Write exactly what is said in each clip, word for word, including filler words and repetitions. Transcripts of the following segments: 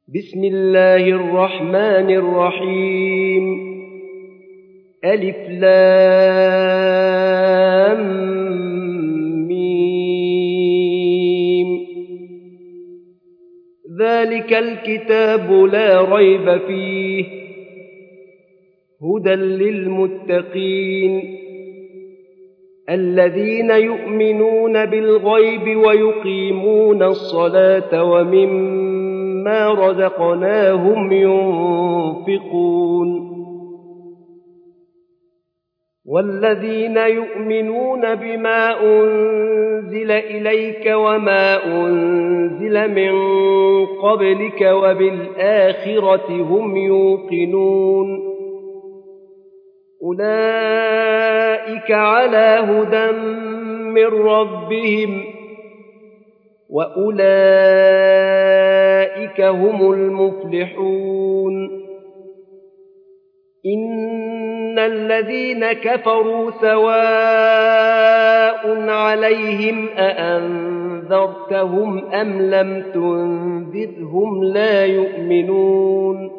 بسم الله الرحمن الرحيم ألف لام ميم ذلك الكتاب لا ريب فيه هدى للمتقين الذين يؤمنون بالغيب ويقيمون الصلاة ومما رزقناهم ينفقون والذين يؤمنون بما أنزل إليك وما أنزل من قبلك وبالآخرة هم يوقنون أولئك على هدى من ربهم وأولئك هم المفلحون إن الذين كفروا سواء عليهم أأنذرتهم أم لم تنذرهم لا يؤمنون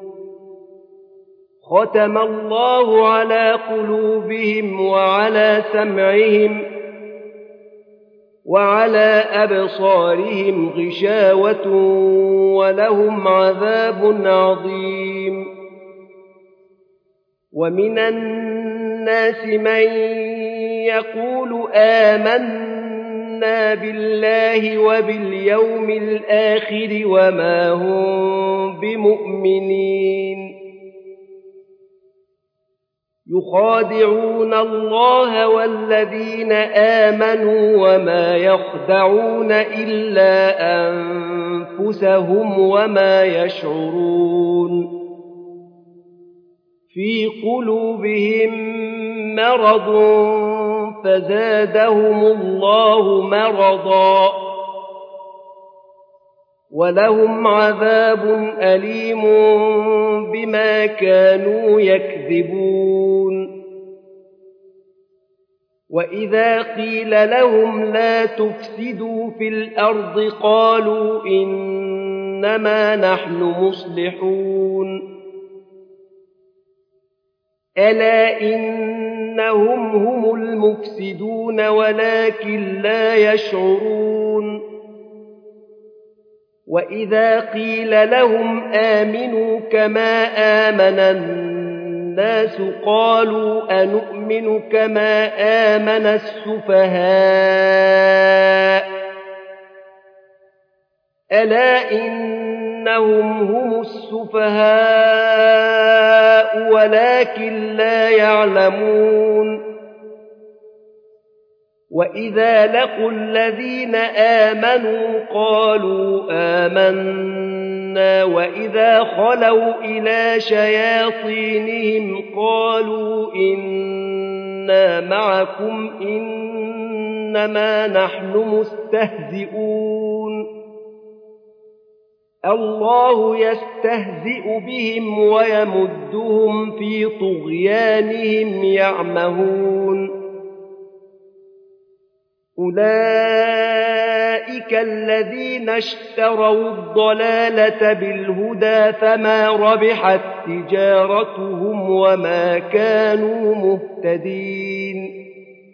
ختم الله على قلوبهم وعلى سمعهم وعلى أبصارهم غشاوة ولهم عذاب عظيم ومن الناس من يقول آمنا بالله وباليوم الآخر وما هم بمؤمنين يخادعون الله والذين آمنوا وما يخدعون إلا أنفسهم وما يشعرون في قلوبهم مرض فزادهم الله مرضا ولهم عذاب أليم بما كانوا يكذبون وإذا قيل لهم لا تفسدوا في الأرض قالوا إنما نحن مصلحون ألا إنهم هم المفسدون ولكن لا يشعرون وإذا قيل لهم آمنوا كما آمن الناس قالوا أنؤمن كما آمن السفهاء ألا إنهم هم السفهاء ولكن لا يعلمون وإذا لقوا الذين آمنوا قالوا آمنا وإذا خلوا إلى شياطينهم قالوا إنا معكم إنما نحن مستهزئون الله يستهزئ بهم ويمدهم في طغيانهم يعمهون أولئك الذين اشتروا الضلالة بالهدى فما ربحت تجارتهم وما كانوا مهتدين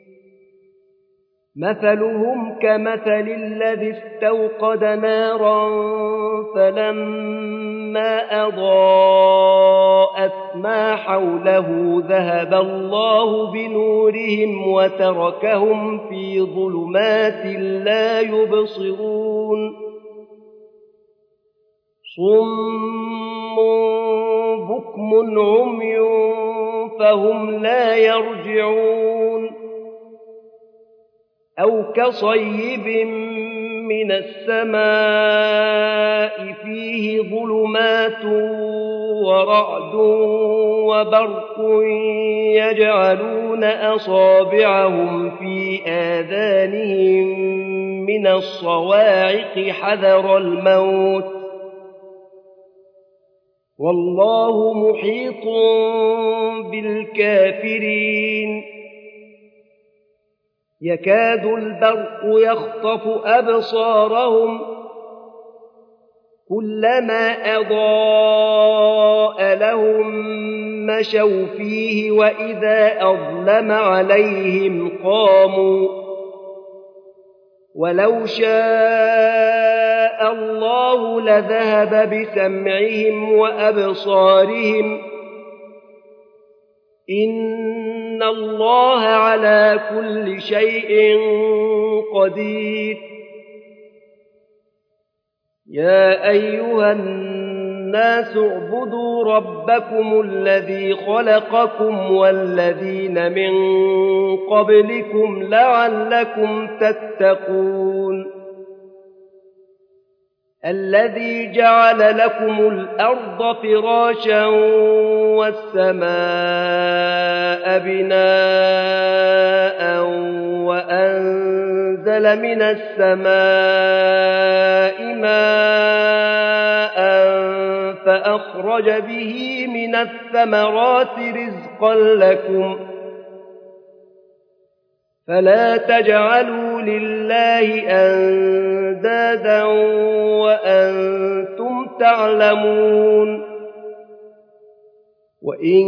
مثلهم كمثل الذي استوقد نارا فلما أضاءت ما حوله ذهب الله بنورهم وتركهم في ظلمات لا يبصرون صم بكم عمي فهم لا يرجعون أو كصيب من السماء فيه ظلمات ورعد وبرق يجعلون أصابعهم في آذانهم من الصواعق حذر الموت والله محيط بالكافرين يكاد البرق يخطف أبصارهم كلما أضاء لهم مشوا فيه وإذا أظلم عليهم قاموا ولو شاء الله لذهب بسمعهم وأبصارهم إن الله على كل شيء قدير يا أيها الناس اعبدوا ربكم الذي خلقكم والذين من قبلكم لعلكم تتقون الذي جعل لكم الأرض فراشا والسماء بناء وأنزل من السماء ماء فأخرج به من الثمرات رزقا لكم فلا تجعلوا لله أندادا وأنتم تعلمون وإن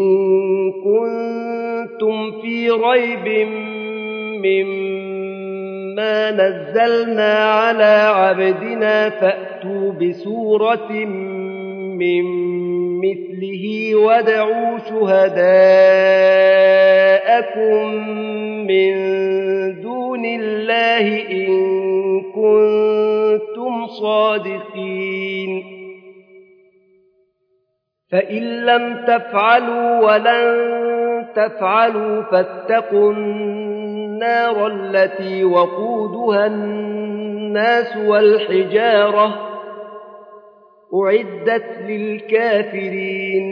كنتم في ريب مما نزلنا على عبدنا فأتوا بسورة من مثله وادعوا شهداءكم من دون الله إن كنتم صادقين فإن لم تفعلوا ولن تفعلوا فاتقوا النار التي وقودها الناس والحجارة أعدت للكافرين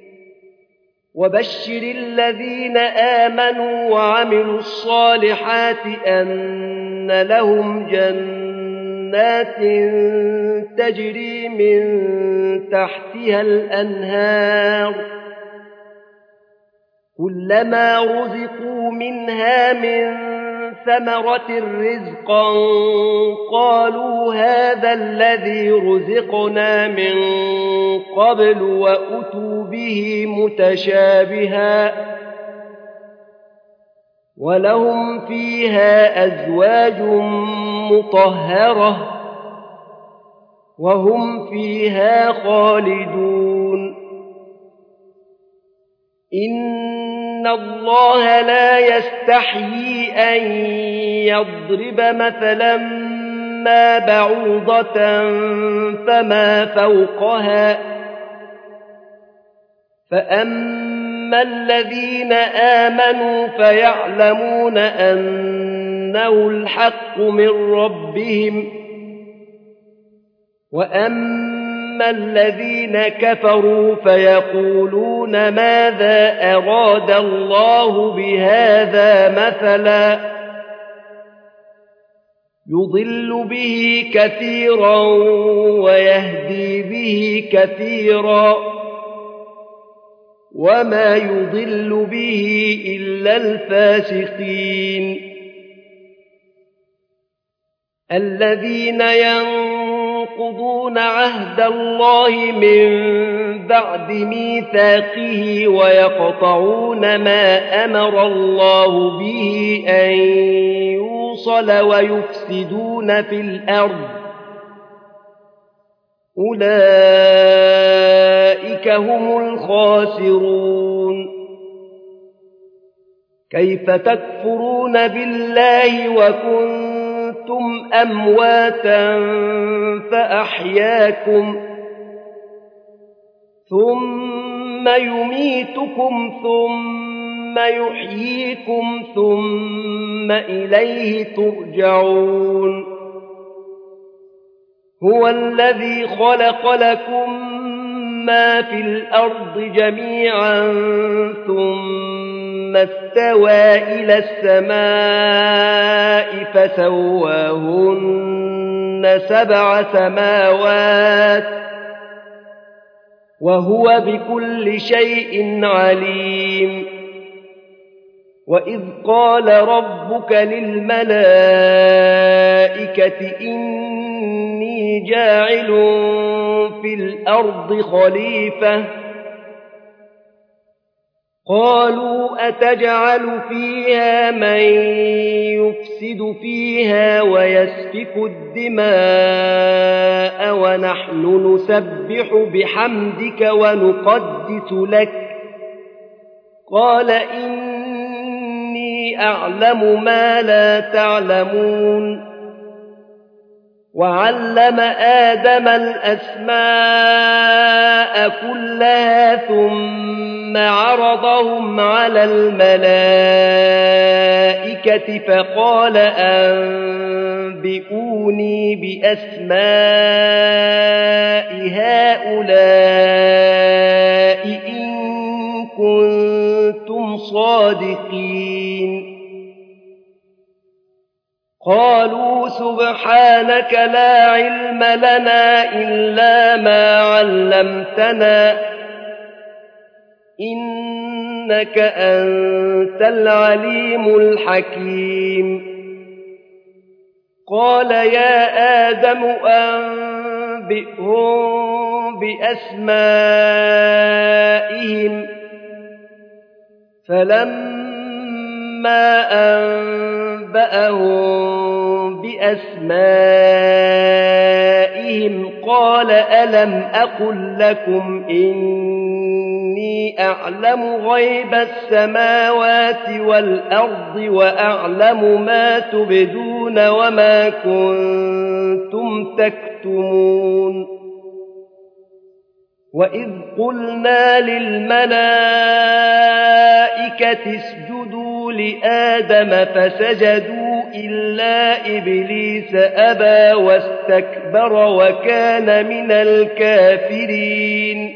وبشر الذين آمنوا وعملوا الصالحات أن لهم جنات تجري من تحتها الأنهار كلما رزقوا منها من ثمرة رزقا قالوا هذا الذي رزقنا من قبل وأتوا به متشابها ولهم فيها أزواج مطهرة وهم فيها خالدون إن الله لا يستحيي أن يضرب مثلا ما بعوضة فما فوقها فأما الذين آمنوا فيعلمون أنه الحق من ربهم وأما الذين كفروا فيقولون ماذا أراد الله بهذا مثلا يضل به كثيرا ويهدي به كثيرا وما يضل به إلا الفاسقين الذين ينقضون عهد الله من بعد ميثاقه ويقطعون ما أمر الله به أن يوصل ويفسدون في الأرض أولئك هم الخاسرون كيف تكفرون بالله وكنتم أمواتا فأحياكم ثم يميتكم ثم يحييكم ثم إليه ترجعون هو الذي خلق لكم ما في الأرض جميعا ثم استوى إلى السماء فسواهن سبع سماوات وهو بكل شيء عليم وإذ قال ربك للملائكة إني جاعل في الأرض خليفة قالوا أتجعل فيها من يفسد فيها ويسفك الدماء ونحن نسبح بحمدك ونقدس لك قال إني أعلم ما لا تعلمون وعلم آدم الأسماء كلها ثم عرضهم على الملائكة فقال أنبئوني بأسماء هؤلاء إن كنتم صادقين قالوا سبحانك لا علم لنا إلا ما علمتنا إنك أنت العليم الحكيم قال يا آدم أنبئهم بأسمائهم فلما أنبأهم بأسمائهم قال ألم أقل لكم إني أعلم غيب السماوات والأرض وأعلم ما تبدون وما كنتم تكتمون وإذ قلنا للملائكة اسجدوا لآدم فسجدوا إلا إبليس أبى واستكبر وكان من الكافرين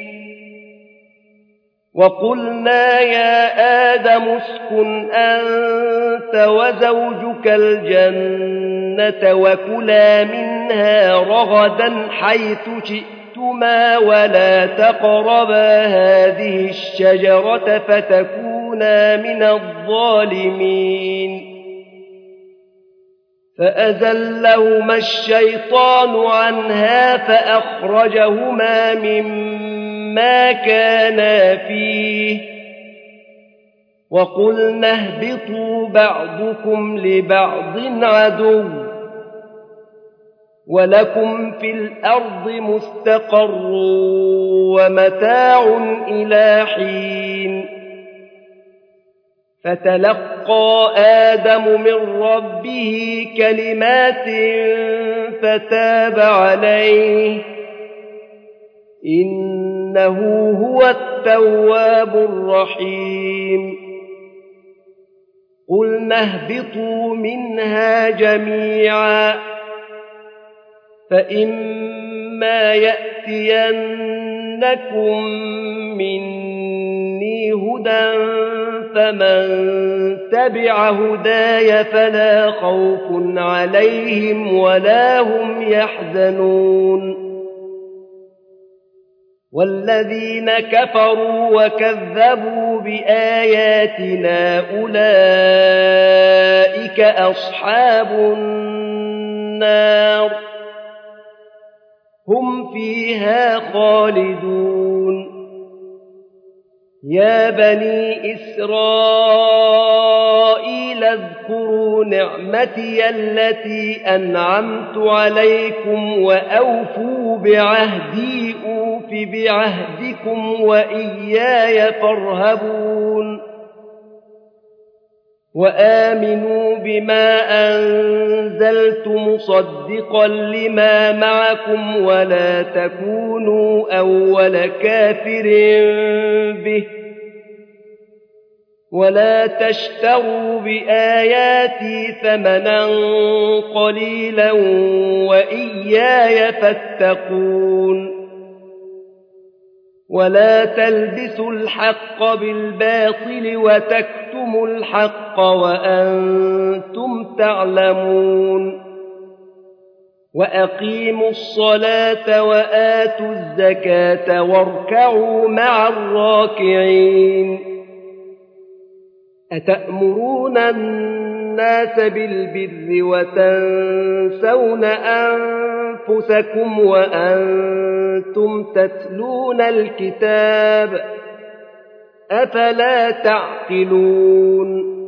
وقلنا يا آدم اسكن أنت وزوجك الجنة وكلا منها رغدا حيث شئتما ولا تقربا هذه الشجرة فتكونا من الظالمين فأزلهما الشيطان عنها فأخرجهما مما كانا فيه وقلنا اهبطوا بعضكم لبعض عدو ولكم في الأرض مستقر ومتاع إلى حين فتلقى آدم من ربه كلمات فتاب عليه إنه هو التواب الرحيم قلنا اهبطوا منها جميعا فإما يأتينكم مني هدى فمن تبع هداي فلا خوف عليهم ولا هم يحزنون والذين كفروا وكذبوا بآياتنا أولئك أصحاب النار هم فيها خالدون يا بني إسرائيل اذكروا نعمتي التي أنعمت عليكم وأوفوا بعهدي أوف بعهدكم وإياي فارهبون وآمنوا بما أنزلت مصدقا لما معكم ولا تكونوا أول كافر به ولا تشتروا بآياتي ثمنا قليلا وإياي فاتقون ولا تلبسوا الحق بالباطل وتكتموا الحق وأنتم تعلمون وأقيموا الصلاة وآتوا الزكاة واركعوا مع الراكعين أتأمرون الناس بالبر وتنسون أنفسكم وأنتم تتلون الكتاب أفلا تعقلون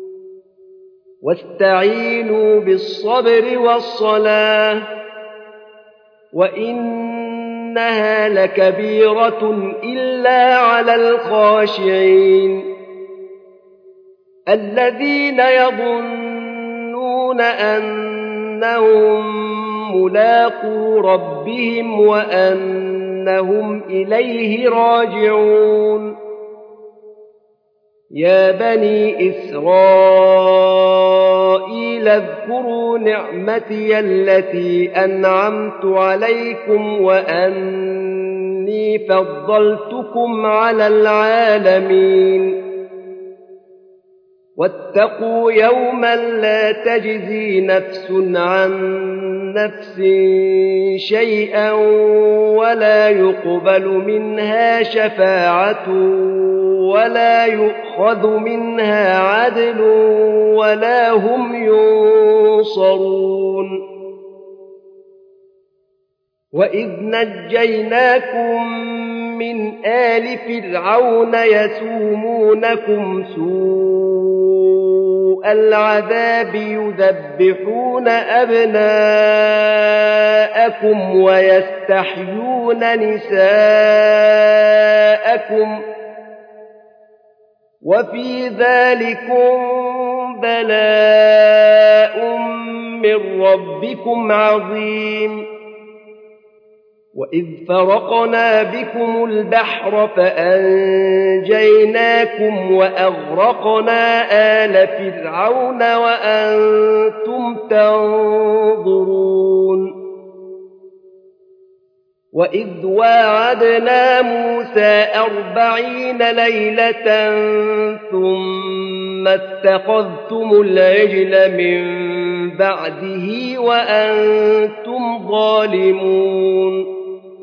واستعينوا بالصبر والصلاة وإنها لكبيرة إلا على الخاشعين الذين يظنون أنهم ملاقو ربهم وأنهم إليه راجعون يا بني إسرائيل اذكروا نعمتي التي أنعمت عليكم وأني فضلتكم على العالمين واتقوا يوما لا تجزي نفس عن نفس شيئا ولا يقبل منها شفاعة ولا يؤخذ منها عدل ولا هم ينصرون وإذ نجيناكم من آل فرعون يسومونكم سوء العذاب يذبحون أبناءكم ويستحيون نساءكم وفي ذلكم بلاء من ربكم عظيم وإذ فرقنا بكم البحر فأنجيناكم وأغرقنا آل فرعون وأنتم تنظرون وإذ واعدنا موسى أربعين ليلة ثم اتخذتم العجل من بعده وأنتم ظالمون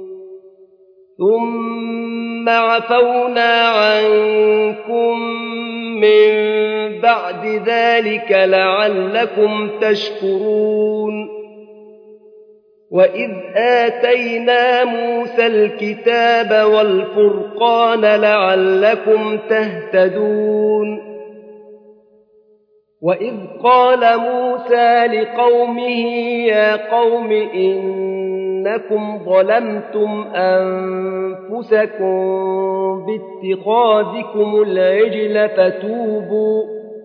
ثم عفونا عنكم من بعد ذلك لعلكم تشكرون وإذ آتينا موسى الكتاب والفرقان لعلكم تهتدون وإذ قال موسى لقومه يا قوم إنكم ظلمتم أنفسكم باتخاذكم العجل فتوبوا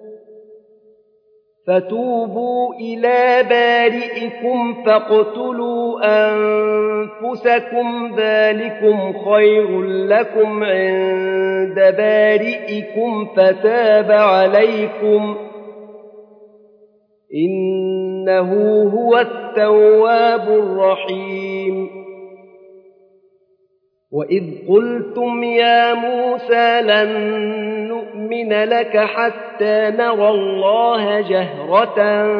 فتوبوا إلى بارئكم فاقتلوا أنفسكم ذلكم خير لكم عند بارئكم فتاب عليكم إنه هو التواب الرحيم وإذ قلتم يا موسى لن نؤمن لك حتى نرى الله جهرة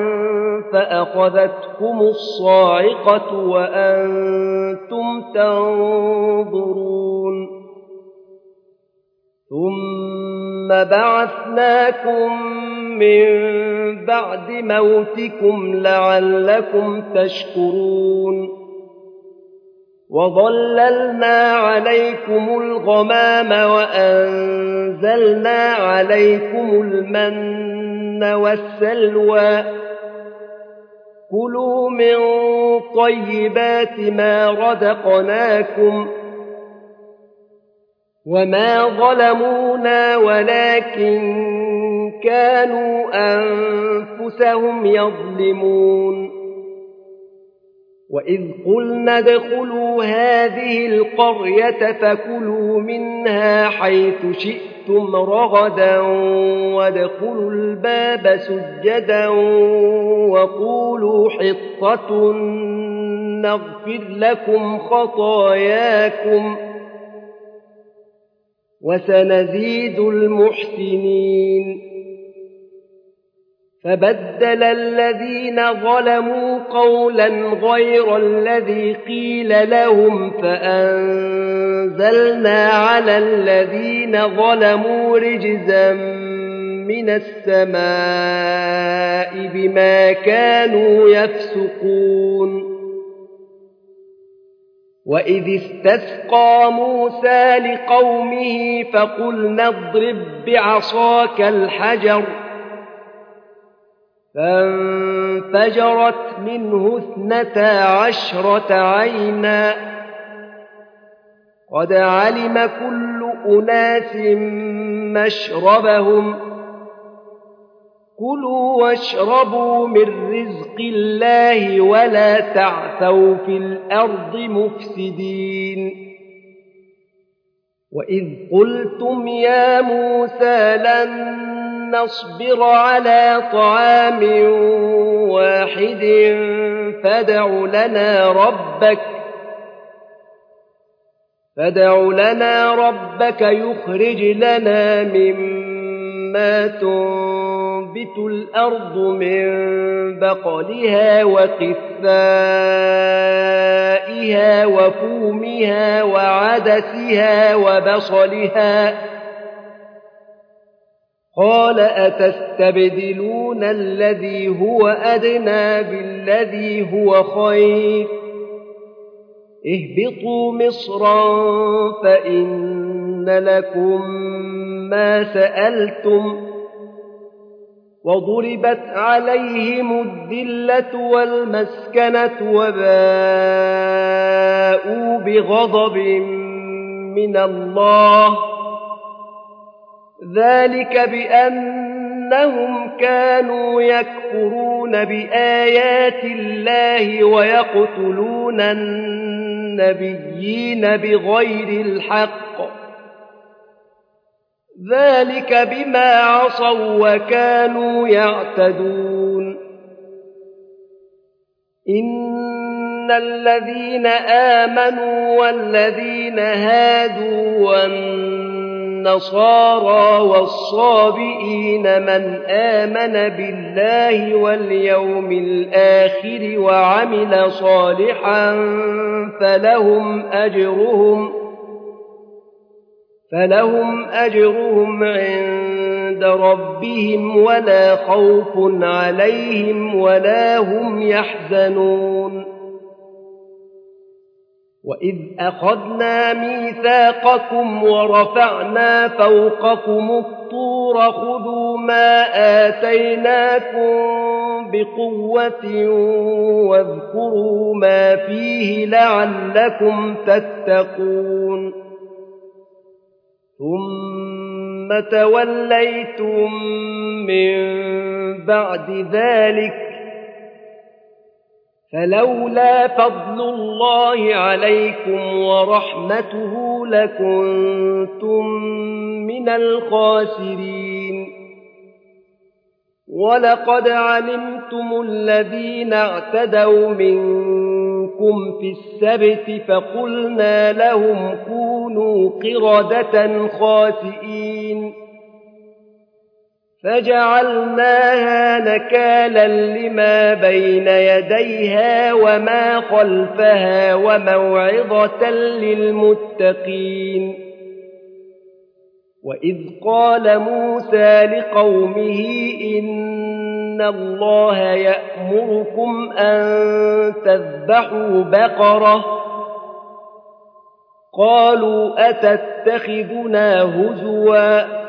فأخذتكم الصاعقة وأنتم تنظرون ثم بعثناكم من بعد موتكم لعلكم تشكرون وظللنا عليكم الغمام وأنزلنا عليكم المن والسلوى كلوا من طيبات ما رزقناكم وما ظلمونا ولكن كانوا أنفسهم يظلمون وإذ قلنا ادخلوا هذه القرية فكلوا منها حيث شئتم رغدا وادخلوا الباب سجدا وقولوا حطة نغفر لكم خطاياكم وسنزيد المحسنين فبدل الذين ظلموا قولا غير الذي قيل لهم فأنزلنا على الذين ظلموا رجزا من السماء بما كانوا يفسقون وإذ استسقى موسى لقومه فقلنا اضرب بعصاك الحجر فانفجرت منه اثنتا عشرة عينا قد علم كل أناس مشربهم كلوا واشربوا من رزق الله ولا تعثوا في الأرض مفسدين وإذ قلتم يا موسى لن نصبر على طعام واحد فادع لنا ربك فادع لنا ربك يخرج لنا مما تنبت الأرض من بقلها وقثائها وفومها وعدسها وبصلها قال أتستبدلون الذي هو أدنى بالذي هو خير اهبطوا مصرا فإن لكم ما سألتم وضربت عليهم الذلة والمسكنة وباءوا بغضب من الله ذلك بأنهم كانوا يكفرون بآيات الله ويقتلون النبيين بغير الحق ذلك بما عصوا وكانوا يعتدون إن الذين آمنوا والذين هادوا والنصارى والصابئين من آمن بالله واليوم الآخر وعمل صالحا فلهم أجرهم فلهم أجرهم عند ربهم ولا خوف عليهم ولا هم يحزنون وإذ أخذنا ميثاقكم ورفعنا فوقكم الطور خذوا ما آتيناكم بقوة واذكروا ما فيه لعلكم تتقون ثم توليتم من بعد ذلك فلولا فضل الله عليكم ورحمته لكنتم من الخاسرين ولقد علمتم الذين اعتدوا منكم في السبت فقلنا لهم كونوا قردة خاسئين فجعلناها نكالا لما بين يديها وما خلفها وموعظة للمتقين وإذ قال موسى لقومه إن الله يأمركم أن تذبحوا بقرة قالوا أتتخذنا هزوا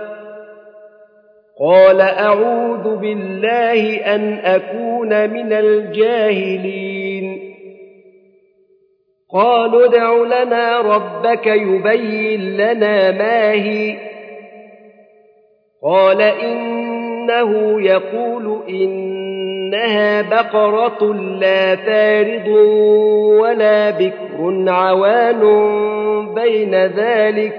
قال أعوذ بالله أن أكون من الجاهلين قالوا ادع لنا ربك يبين لنا ما هي قال إنه يقول إنها بقرة لا فارض ولا بكر عوان بين ذلك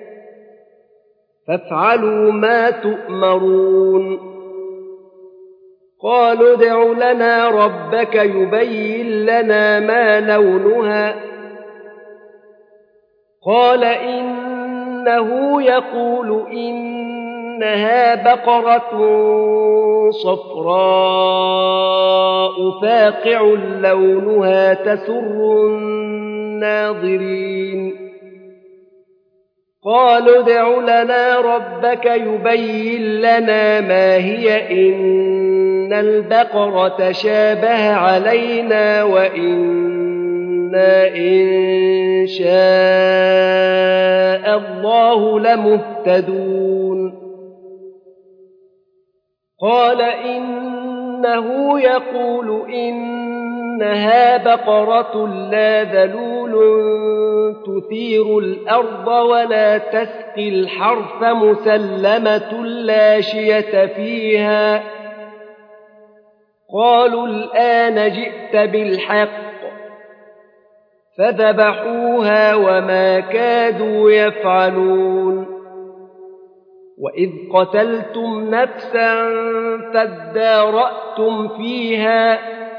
فافعلوا ما تؤمرون قالوا ادع لنا ربك يبين لنا ما لونها قال إنه يقول إنها بقرة صفراء فاقع لونها تسر الناظرين قالوا ادع لنا ربك يبين لنا ما هي إن البقرة شابه علينا وإنا إن شاء الله لمهتدون قال إنه يقول إنها بقرة لا ذلول تثير الأرض ولا تسقي الحرث مسلمة لا شية فيها قالوا الآن جئت بالحق فذبحوها وما كادوا يفعلون وإذ قتلتم نفسا فادارأتم فيها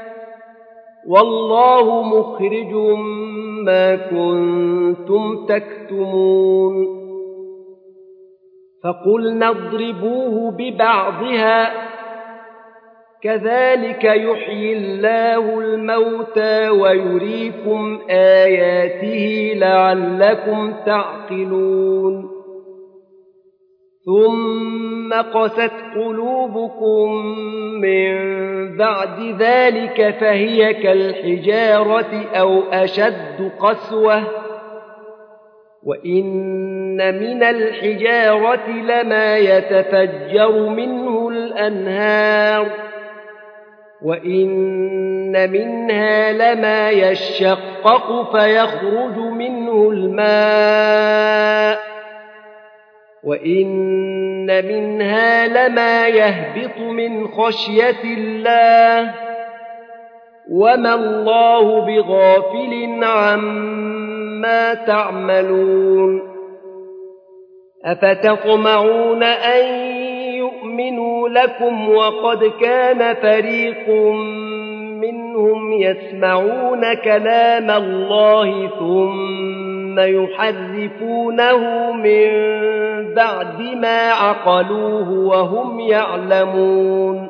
والله مخرج ما كنتم تكتمون فقلنا اضربوه ببعضها كذلك يحيي الله الموتى ويريكم آياته لعلكم تعقلون ثم قست قلوبكم من بعد ذلك فهي كالحجارة أو أشد قسوة وإن من الحجارة لما يتفجر منه الأنهار وإن منها لما يشقق فيخرج منه الماء وإن منها لما يهبط من خشية الله وما الله بغافل عما تعملون أفتطمعون أن يؤمنوا لكم وقد كان فريق منهم يسمعون كلام الله ثم يحرفونه من بعد ما عقلوه وهم يعلمون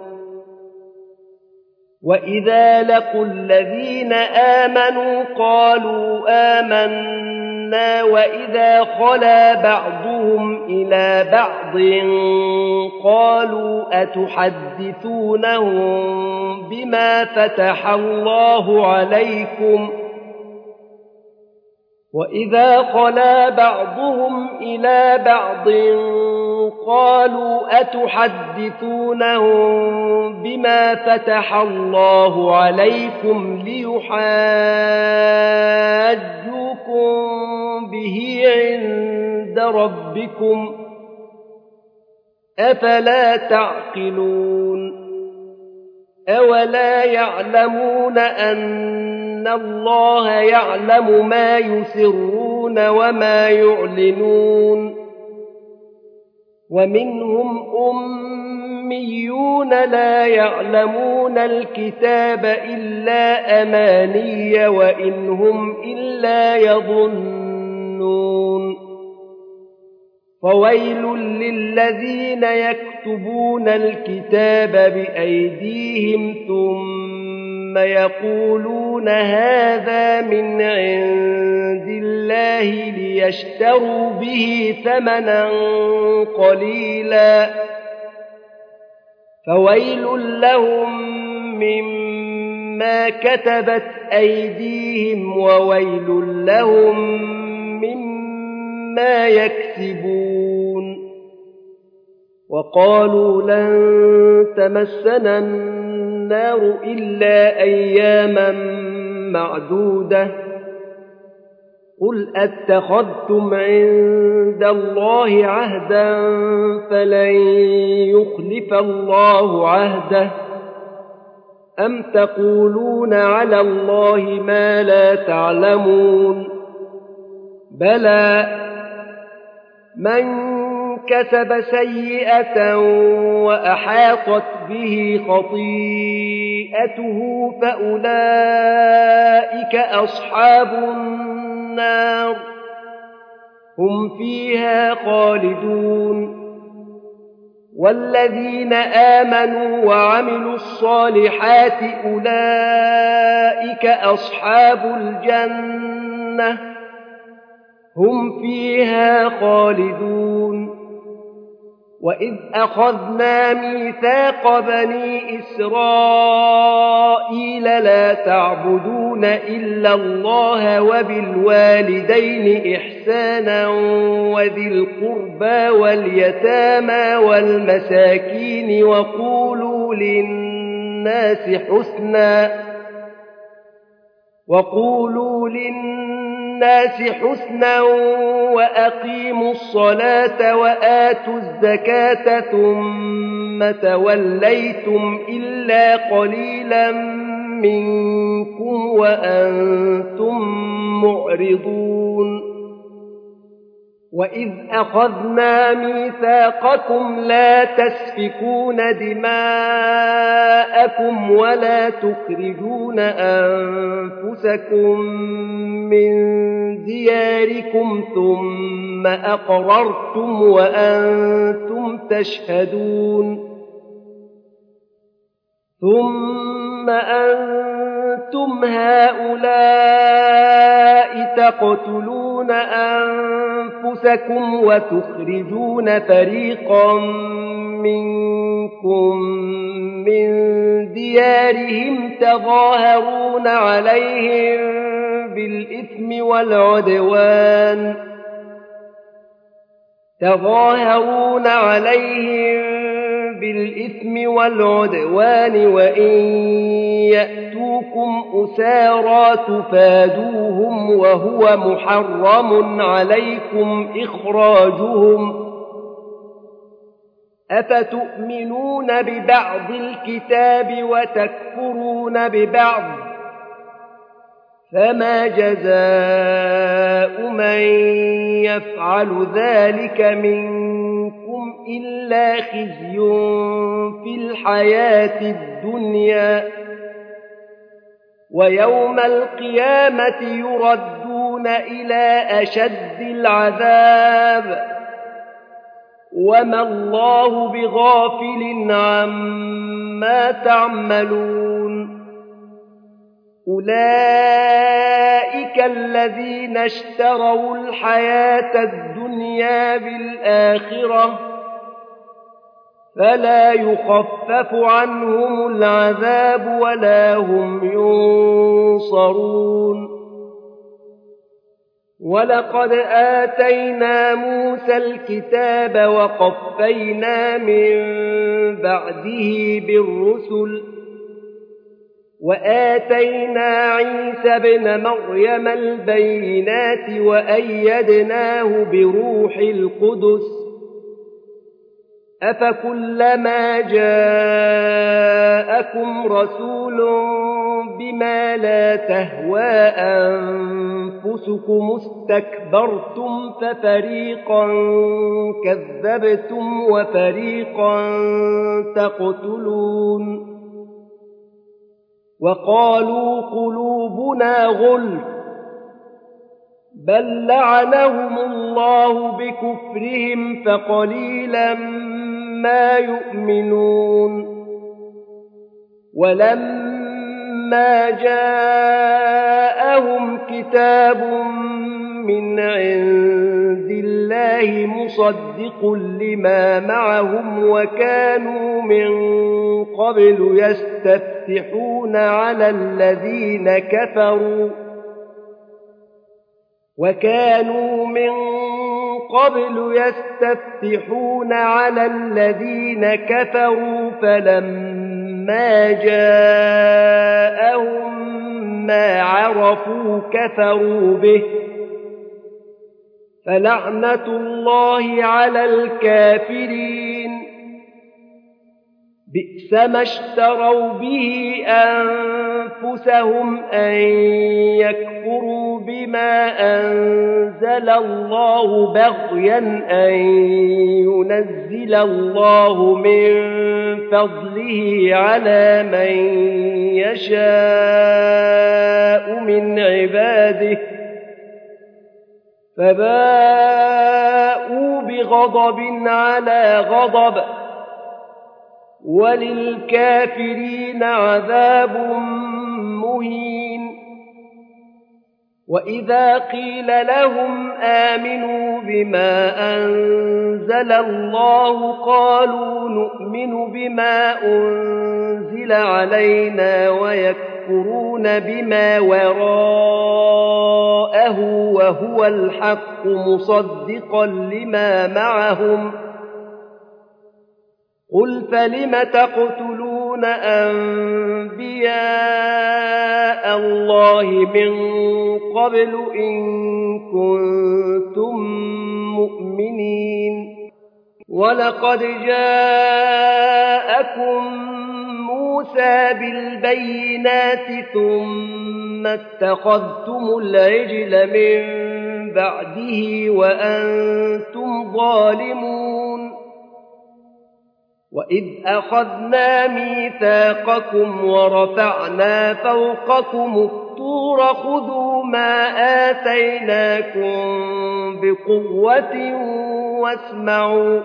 وإذا لقوا الذين آمنوا قالوا آمنا وإذا خلا بعضهم إلى بعض قالوا أتحدثونهم بما فتح الله عليكم وإذا خلا بعضهم إلى بعض قالوا أتحدثونهم بما فتح الله عليكم ليحاجوكم به عند ربكم أفلا تعقلون أولا يعلمون أن الله يعلم ما يسرون وما يعلنون ومنهم أميون لا يعلمون الكتاب إلا أماني وإن هم إلا يظنون فويل للذين يكتبون الكتاب بأيديهم ثم يقولون هذا من عند الله ليشتروا به ثمنا قليلا فويل لهم مما كتبت أيديهم وويل لهم مما يكسبون وقالوا لن تمسنا النار إلا أياما معدودة قل أتخذتم عند الله عهدا فلن يخلف الله عهده أم تقولون على الله ما لا تعلمون بلى من كسب سيئة وأحاطت به خطيئته فأولئك أصحاب النار هم فيها خالدون والذين آمنوا وعملوا الصالحات أولئك أصحاب الجنة هم فيها خالدون. وإذ أخذنا ميثاق بني إسرائيل لا تعبدون إلا الله وبالوالدين إحسانا وذي القربى واليتامى والمساكين وقولوا للناس حسنا وقولوا للناس حسنا وأقيموا الصلاة وآتوا الزكاة ثم توليتم إلا قليلا منكم وأنتم معرضون. وإذ أخذنا ميثاقكم لا تسفكون دماءكم ولا تخرجون أنفسكم من دياركم ثم أقررتم وأنتم تشهدون ثم أنتم هؤلاء تقتلون أنفسكم وتخرجون فريقا منكم من ديارهم تظاهرون عليهم بالإثم والعدوان تظاهرون عليهم بالإثم والعدوان وإن يأتوكم أسارى تفادوهم وهو محرم عليكم إخراجهم أفتؤمنون ببعض الكتاب وتكفرون ببعض فما جزاء من يفعل ذلك منكم إلا خزي في الحياة الدنيا ويوم القيامة يردون إلى أشد العذاب وما الله بغافل عما تعملون. أولئك الذين اشتروا الحياة الدنيا بالآخرة فلا يخفف عنهم العذاب ولا هم ينصرون. ولقد آتينا موسى الكتاب وقفينا من بعده بالرسل وآتينا عيسى ابن مريم البينات وأيدناه بروح القدس أفكلما جاءكم رسول بما لا تهوى أنفسكم استكبرتم ففريقا كذبتم وفريقا تقتلون. وقالوا قلوبنا غلف بل لعنهم الله بكفرهم فقليلا ما يؤمنون. ولما جاءهم كتاب من عند الله مصدق لما معهم وكانوا من قبل يستفتحون على الذين كفروا وكانوا من قبل يستفتحون على الذين كفروا فلما جاءهم ما عرفوا كفروا به فلعنة الله على الكافرين. بئس ما اشتروا به أنفسهم أن يكفروا بما أنزل الله بغيا أن ينزل الله من فضله على من يشاء من عباده فباءوا بغضب على غضب وللكافرين عذاب مهين. وإذا قيل لهم آمنوا بما أنزل الله قالوا نؤمن بما أنزل علينا ويكفرون بما وراءه وهو الحق مصدقا لما معهم قل فلم تقتلون أنبياء الله من قبل إن كنتم مؤمنين ولقد جاءكم موسى بالبينات ثم اتخذتم العجل من بعده وأنتم ظالمون وإذ أخذنا ميثاقكم ورفعنا فوقكم الطور خذوا ما آتيناكم بقوة واسمعوا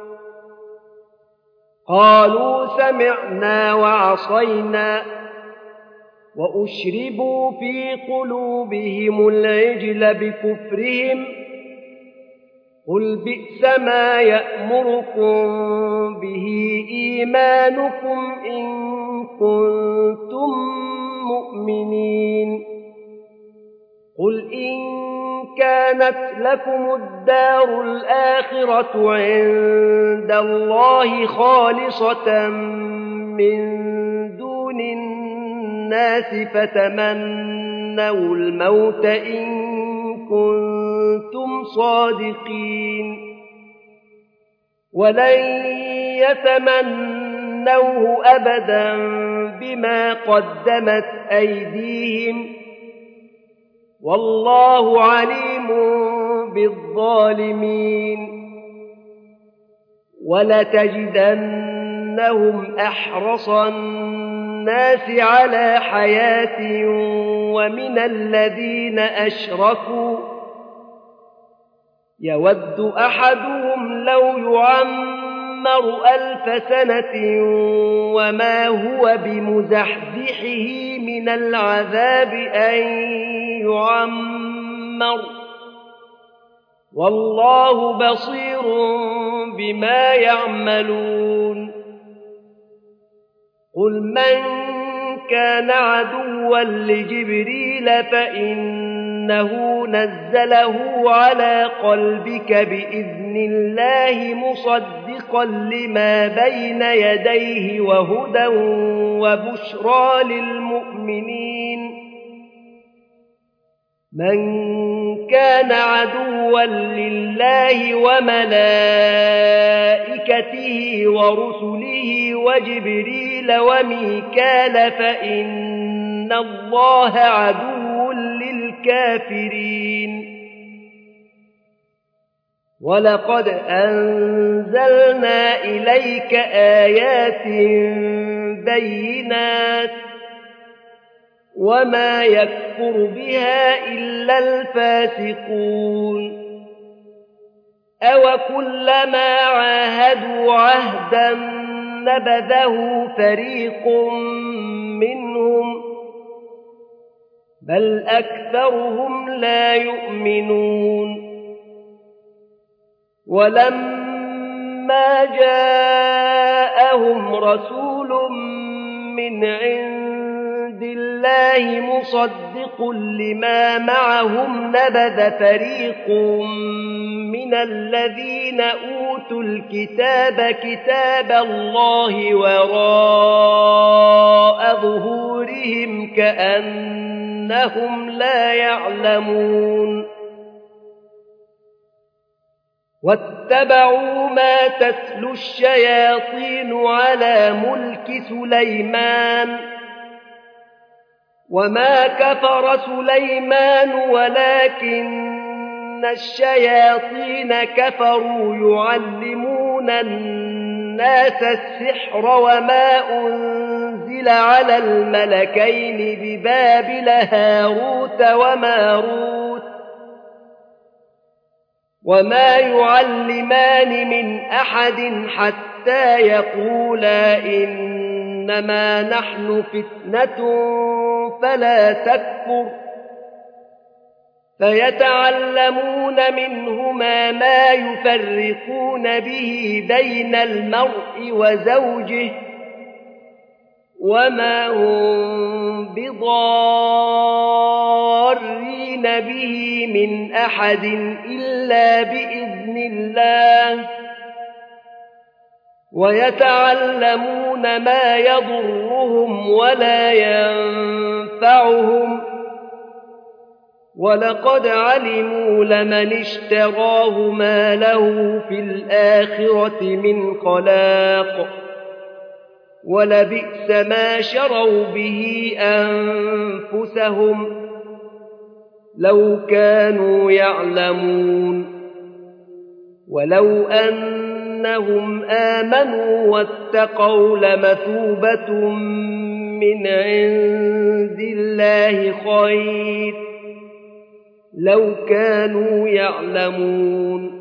قالوا سمعنا وعصينا وأشربوا في قلوبهم العجل بكفرهم قل بئس ما يأمركم به إيمانكم إن كنتم مؤمنين قل إن كانت لكم الدار الآخرة عند الله خالصة من دون الناس فتمنوا الموت إن كنتم صادقين ولن يتمنوه أبدا بما قدمت أيديهم والله عليم بالظالمين ولتجدنهم أحرص الناس على حياة ومن الذين أشركوا يود أحدهم لو يعمر ألف سنة وما هو بمزحزحه من العذاب أن يعمر والله بصير بما يعملون قل من كان عدوا لجبريل فإنه نزله على قلبك بإذن الله مصدقا لما بين يديه وهدى وبشرى للمؤمنين من كان عدوا لله وملائكته ورسله وجبريل وميكال فإن الله عدو للكافرين ولقد أنزلنا إليك آيات بينات وما يكفر بها إلا الفاسقون أوكلما عاهدوا عهدا نبذه فريق منهم بل أكثرهم لا يؤمنون ولما جاءهم رسول من عند الله مصدق لما معهم نبذ فريق من الذين أوتوا الكتاب كتاب الله وراء ظهورهم كأنهم لا يعلمون واتبعوا ما تتلو الشياطين على ملك سليمان وما كفر سليمان ولكن الشياطين كفروا يعلمون الناس السحر وما أنزل على الملكين ببابل هاروت وماروت وما يعلمان من أحد حتى يقولا إنما نحن فتنة فلا تكفر فيتعلمون منهما ما يفرقون به بين المرء وزوجه وما هم بضارين به من أحد إلا بإذن الله ويتعلمون ما يضرهم ولا ينفعهم ولقد علموا لمن اشتراه ما له في الآخرة من خلاق ولبئس ما شروا به أنفسهم لو كانوا يعلمون ولو أنهم آمنوا واتقوا لمثوبة من عند الله خير لو كانوا يعلمون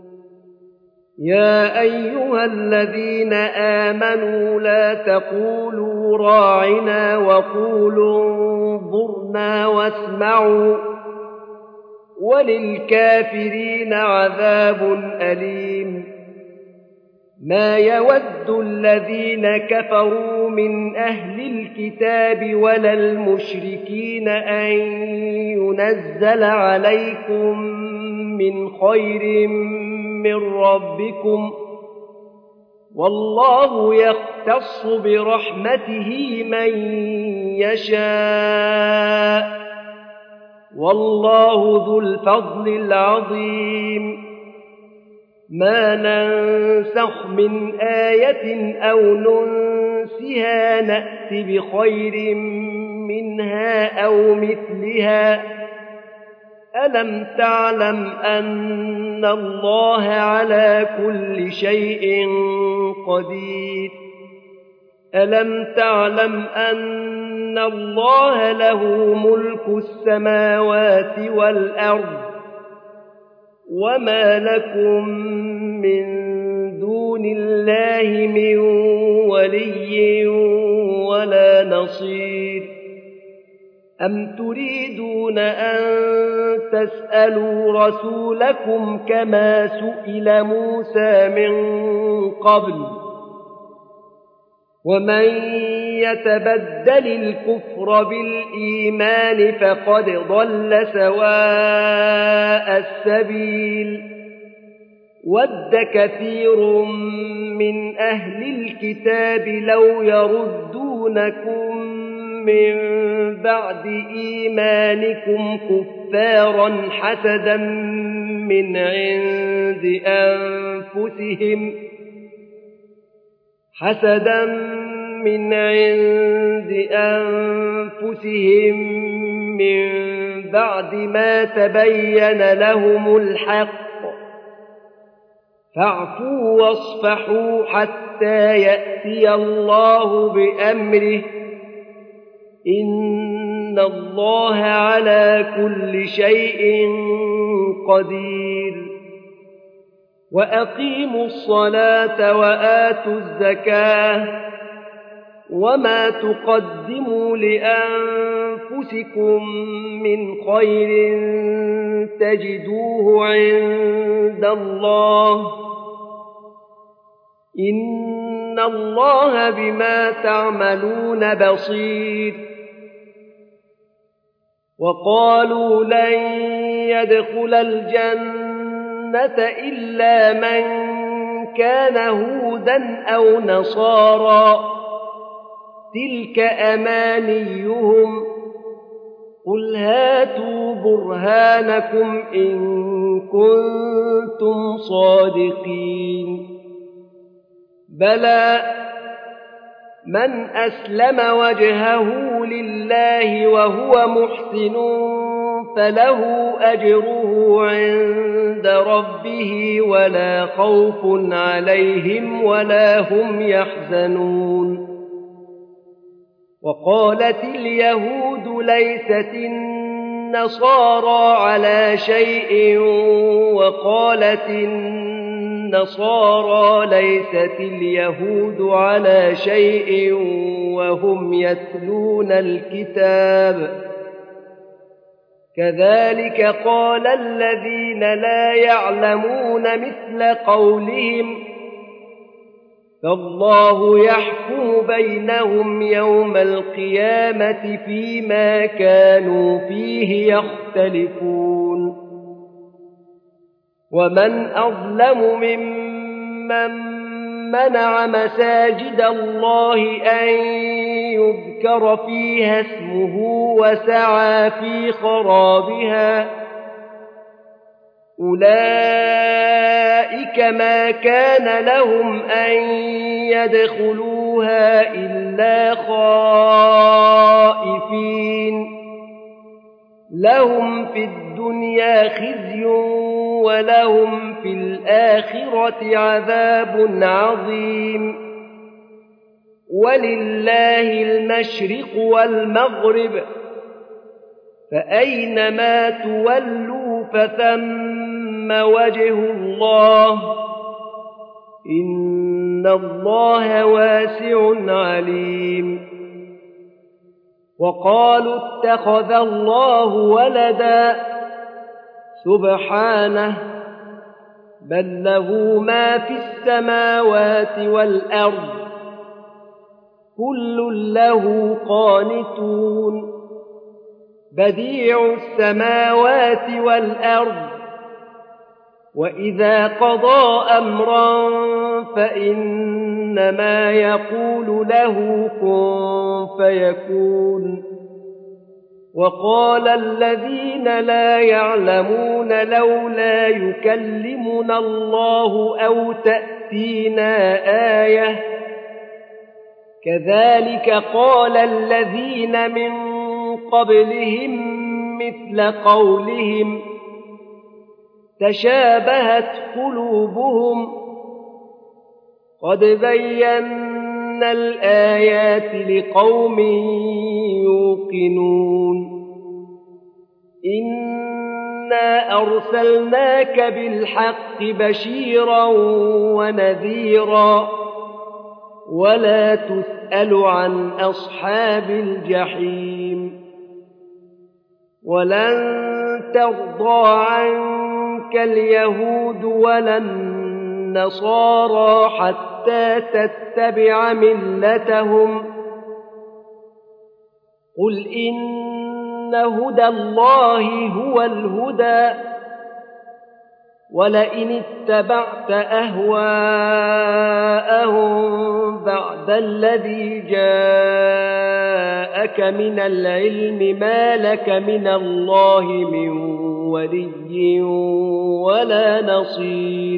يا أيها الذين آمنوا لا تقولوا راعنا وقولوا انظرنا واسمعوا وللكافرين عذاب أليم ما يود الذين كفروا من أهل الكتاب ولا المشركين أن ينزل عليكم من خير من ربكم والله يختص برحمته من يشاء والله ذو الفضل العظيم ما ننسخ من آية أو ننسها نأت بخير منها أو مثلها ألم تعلم أن الله على كل شيء قدير ألم تعلم أن الله له ملك السماوات والأرض وما لكم من دون الله من ولي ولا نصير أم تريدون أن تسألوا رسولكم كما سئل موسى من قبل ومن يتبدل الكفر بالإيمان فقد ضل سواء السبيل ود كثير من أهل الكتاب لو يردونكم من بعد إيمانكم كفارا حسدا من عند أنفسهم حسدا من عند أنفسهم من بعد ما تبين لهم الحق فاعفوا واصفحوا حتى يأتي الله بأمره إن الله على كل شيء قدير وأقيموا الصلاة وآتوا الزكاة وما تقدموا لأنفسكم من خير تجدوه عند الله إن الله بما تعملون بصير وقالوا لن يدخل الجنة إلا من كان هودا أو نصارى تلك أمانيهم قل هاتوا برهانكم إن كنتم صادقين بلى من أسلم وجهه لله وهو محسن فله أجره عند ربه ولا خوف عليهم ولا هم يحزنون وقالت اليهود ليست النصارى على شيء وقالت النصارى ليست اليهود على شيء وهم يتلون الكتاب كذلك قال الذين لا يعلمون مثل قولهم فالله يحكم بينهم يوم القيامة فيما كانوا فيه يختلفون ومن أظلم ممن منع مساجد الله أن يذكر فيها اسمه وسعى في خرابها أولئك ما كان لهم أن يدخلوها إلا خائفين لهم في الدنيا خزي ولهم في الآخرة عذاب عظيم ولله المشرق والمغرب فأينما تولوا فثم وجه الله إن الله واسع عليم وقالوا اتخذ الله ولدا سبحانه بل له ما في السماوات والأرض كل له قانتون بديع السماوات والأرض وإذا قضى أمرا فإنما يقول له كن فيكون وقال الذين لا يعلمون لولا يكلمنا الله أو تأتينا آية كذلك قال الذين من قبلهم مثل قولهم تشابهت قلوبهم قد بينا الآيات لقوم يوقنون إنا أرسلناك بالحق بشيرا ونذيرا ولا تسأل عن أصحاب الجحيم ولن ترضى عنك اليهود ولا النصارى حتى تتبع ملتهم قل إن هدى الله هو الهدى ولئن اتبعت أهواءهم بعد الذي جاءك من العلم ما لك من الله من ولي ولا نصير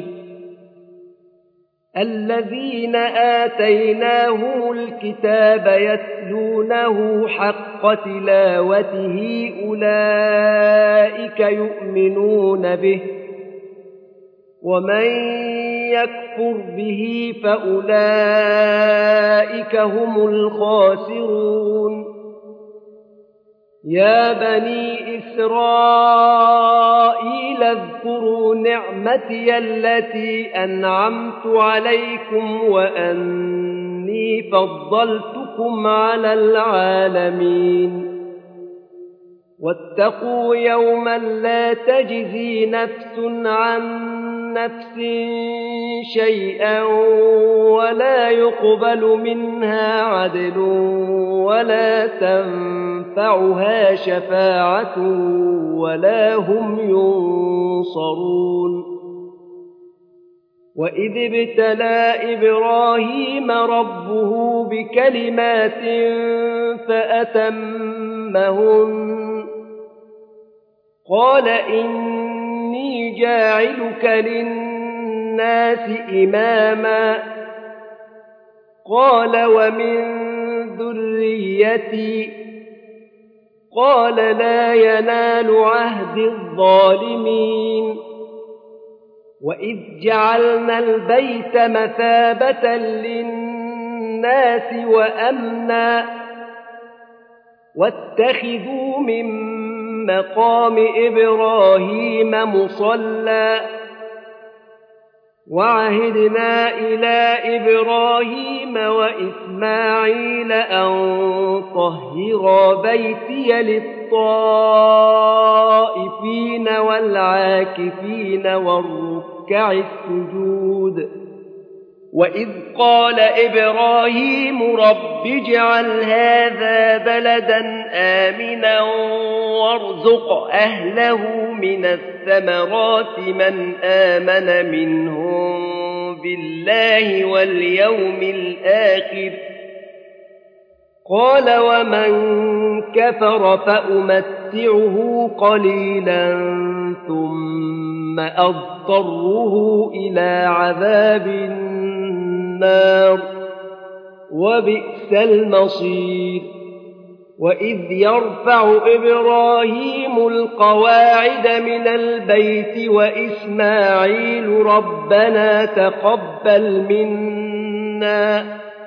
الذين آتيناهم الكتاب يتلونه حق تلاوته أولئك يؤمنون به ومن يكفر به فأولئك هم الخاسرون يا بني إسرائيل اذكروا نعمتي التي أنعمت عليكم وأني فضلتكم على العالمين واتقوا يوما لا تجزي نفس عن نفس شيئا ولا يقبل منها عدل ولا تنفعها شفاعة ولا هم ينصرون وإذ ابتلى إبراهيم ربه بكلمات فأتمهن قال إني جاعلك للناس إماما قال ومن ذريتي قال لا ينال عهد الظالمين وإذ جعلنا البيت مثابة للناس وأمنا واتخذوا من مقام إبراهيم مصلى وعهدنا إلى إبراهيم وإسماعيل أن طهرا بيتي للطائفين والعاكفين والركع السجود وإذ قال إبراهيم رب اجعل هذا بلدا آمنا وارزق أهله من الثمرات من آمن منهم بالله واليوم الآخر قال ومن كفر فأمتعه قليلا ثم أضطره إلى عذاب النار وبئس المصير وإذ يرفع إبراهيم القواعد من البيت وإسماعيل ربنا تقبل منا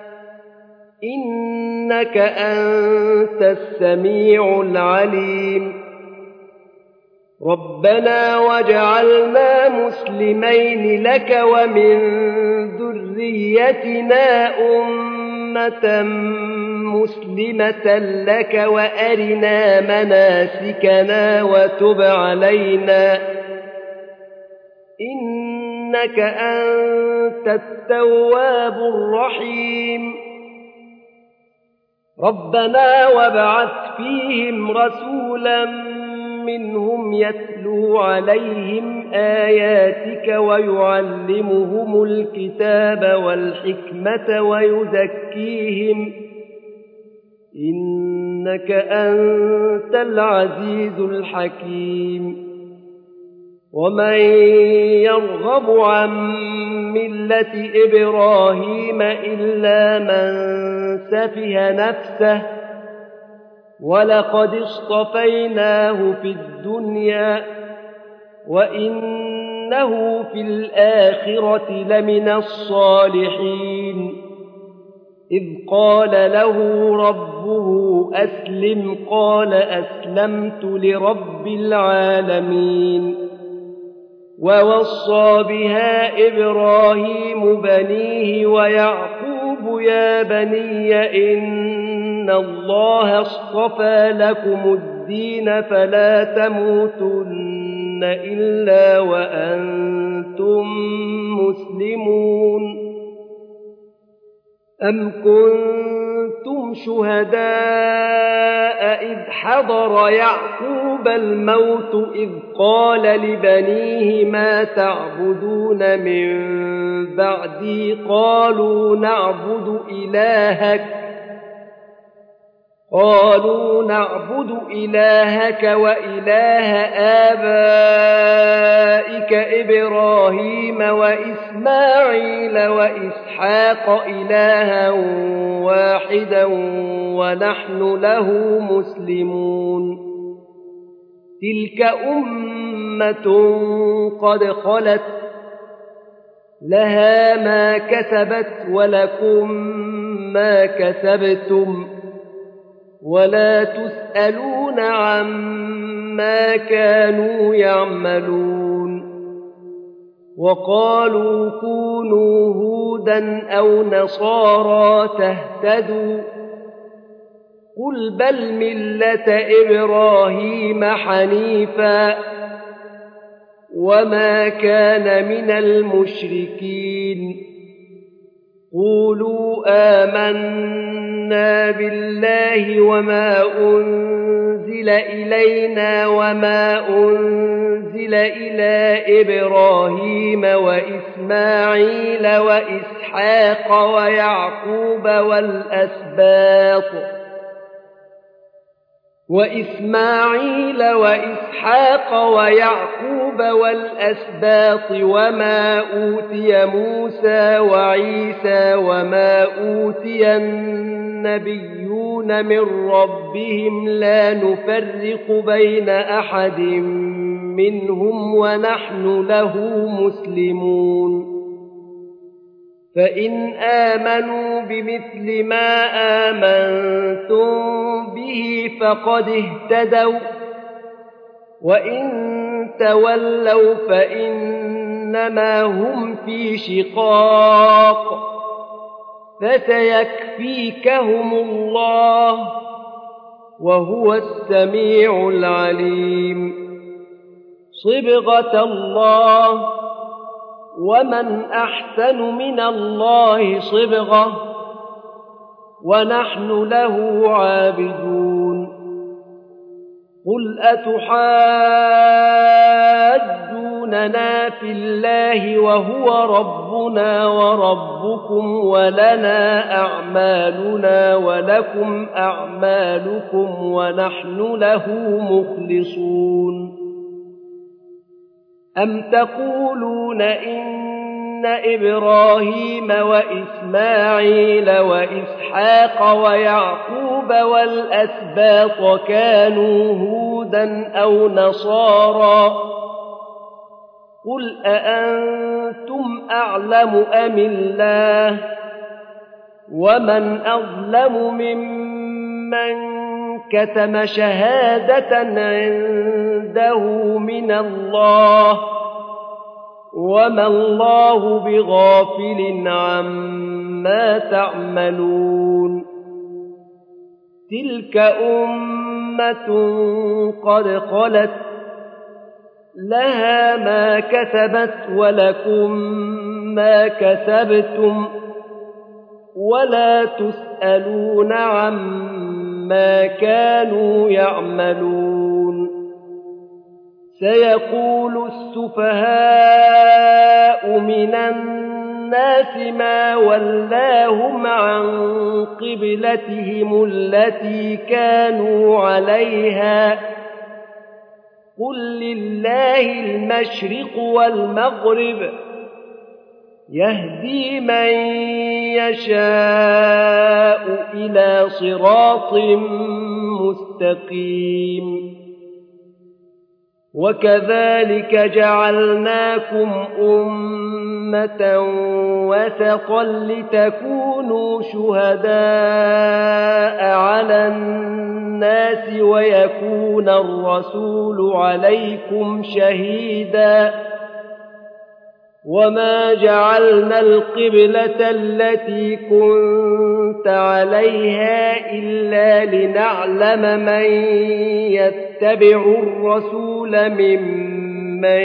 إنك أنت السميع العليم ربنا واجعلنا مسلمين لك ومن ذريتنا أمة مسلمة لك وأرنا مناسكنا وتب علينا إنك أنت التواب الرحيم ربنا وابعث فيهم رسولا منهم يتلو عليهم آياتك ويعلمهم الكتاب والحكمة ويزكيهم إنك أنت العزيز الحكيم ومن يرغب عن ملة إبراهيم إلا من سفه نفسه ولقد اصطفيناه في الدنيا وإنه في الآخرة لمن الصالحين إذ قال له ربه أسلم قال أسلمت لرب العالمين ووصى بها إبراهيم بنيه ويعقوب يا بني إن الله اصطفى لكم الدين فلا تموتن إلا وأنتم مسلمون أم كنتم شهداء إذ حضر يعقوب الموت إذ قال لبنيه ما تعبدون من بعدي قالوا نعبد إلهك قالوا نعبد إلهك وإله آبائك إبراهيم وإسماعيل وإسحاق إلها واحدا ونحن له مسلمون تلك أمة قد خلت لها ما كسبت ولكم ما كسبتم ولا تسألون عما كانوا يعملون وقالوا كونوا هودا أو نصارى تهتدوا قل بل ملة إبراهيم حنيفا وما كان من المشركين قولوا آمنا بالله وما أنزل إلينا وما أنزل إلى إبراهيم وإسماعيل وإسحاق ويعقوب والأسباط وإسماعيل وإسحاق ويعقوب والأسباط وما أوتي موسى وعيسى وما أوتي النبيون من ربهم لا نفرق بين أحد منهم ونحن له مسلمون فإن آمنوا بمثل ما آمنتم به فقد اهتدوا وإن تولوا فإن إنما هم في شقاق فسيكفيكهم الله وهو السميع العليم صبغة الله ومن أحسن من الله صبغة ونحن له عابدون قل أتحاجوننا في الله وهو ربنا وربكم ولنا أعمالنا ولكم أعمالكم ونحن له مخلصون أم تقولون إن إبراهيم وإسماعيل وإسحاق ويعقوب والأسباط كانوا هودا أو نصارى قل أأنتم أعلم أم الله ومن أظلم ممن كتم شهادة عنده من الله وما الله بغافل عما تعملون تلك أمة قد خلت لها ما كسبت ولكم ما كسبتم ولا تسألون عما كانوا يعملون سيقول السفهاء من الناس ما ولاهم عن قبلتهم التي كانوا عليها قل لله المشرق والمغرب يهدي من يشاء إلى صراط مستقيم وكذلك جعلناكم أمة وسطا لتكونوا شهداء على الناس ويكون الرسول عليكم شهيدا وما جعلنا القبلة التي كنت عليها إلا لنعلم من يتبع الرسول ممن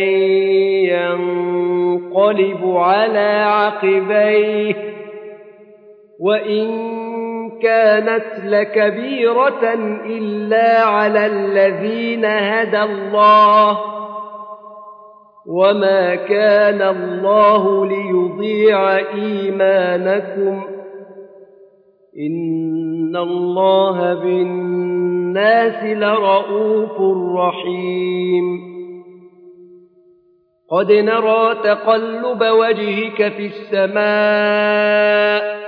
ينقلب على عقبيه وإن كانت لكبيرة إلا على الذين هدى الله وما كان الله ليضيع إيمانكم إن الله بالناس لرءوف رحيم قد نرى تقلب وجهك في السماء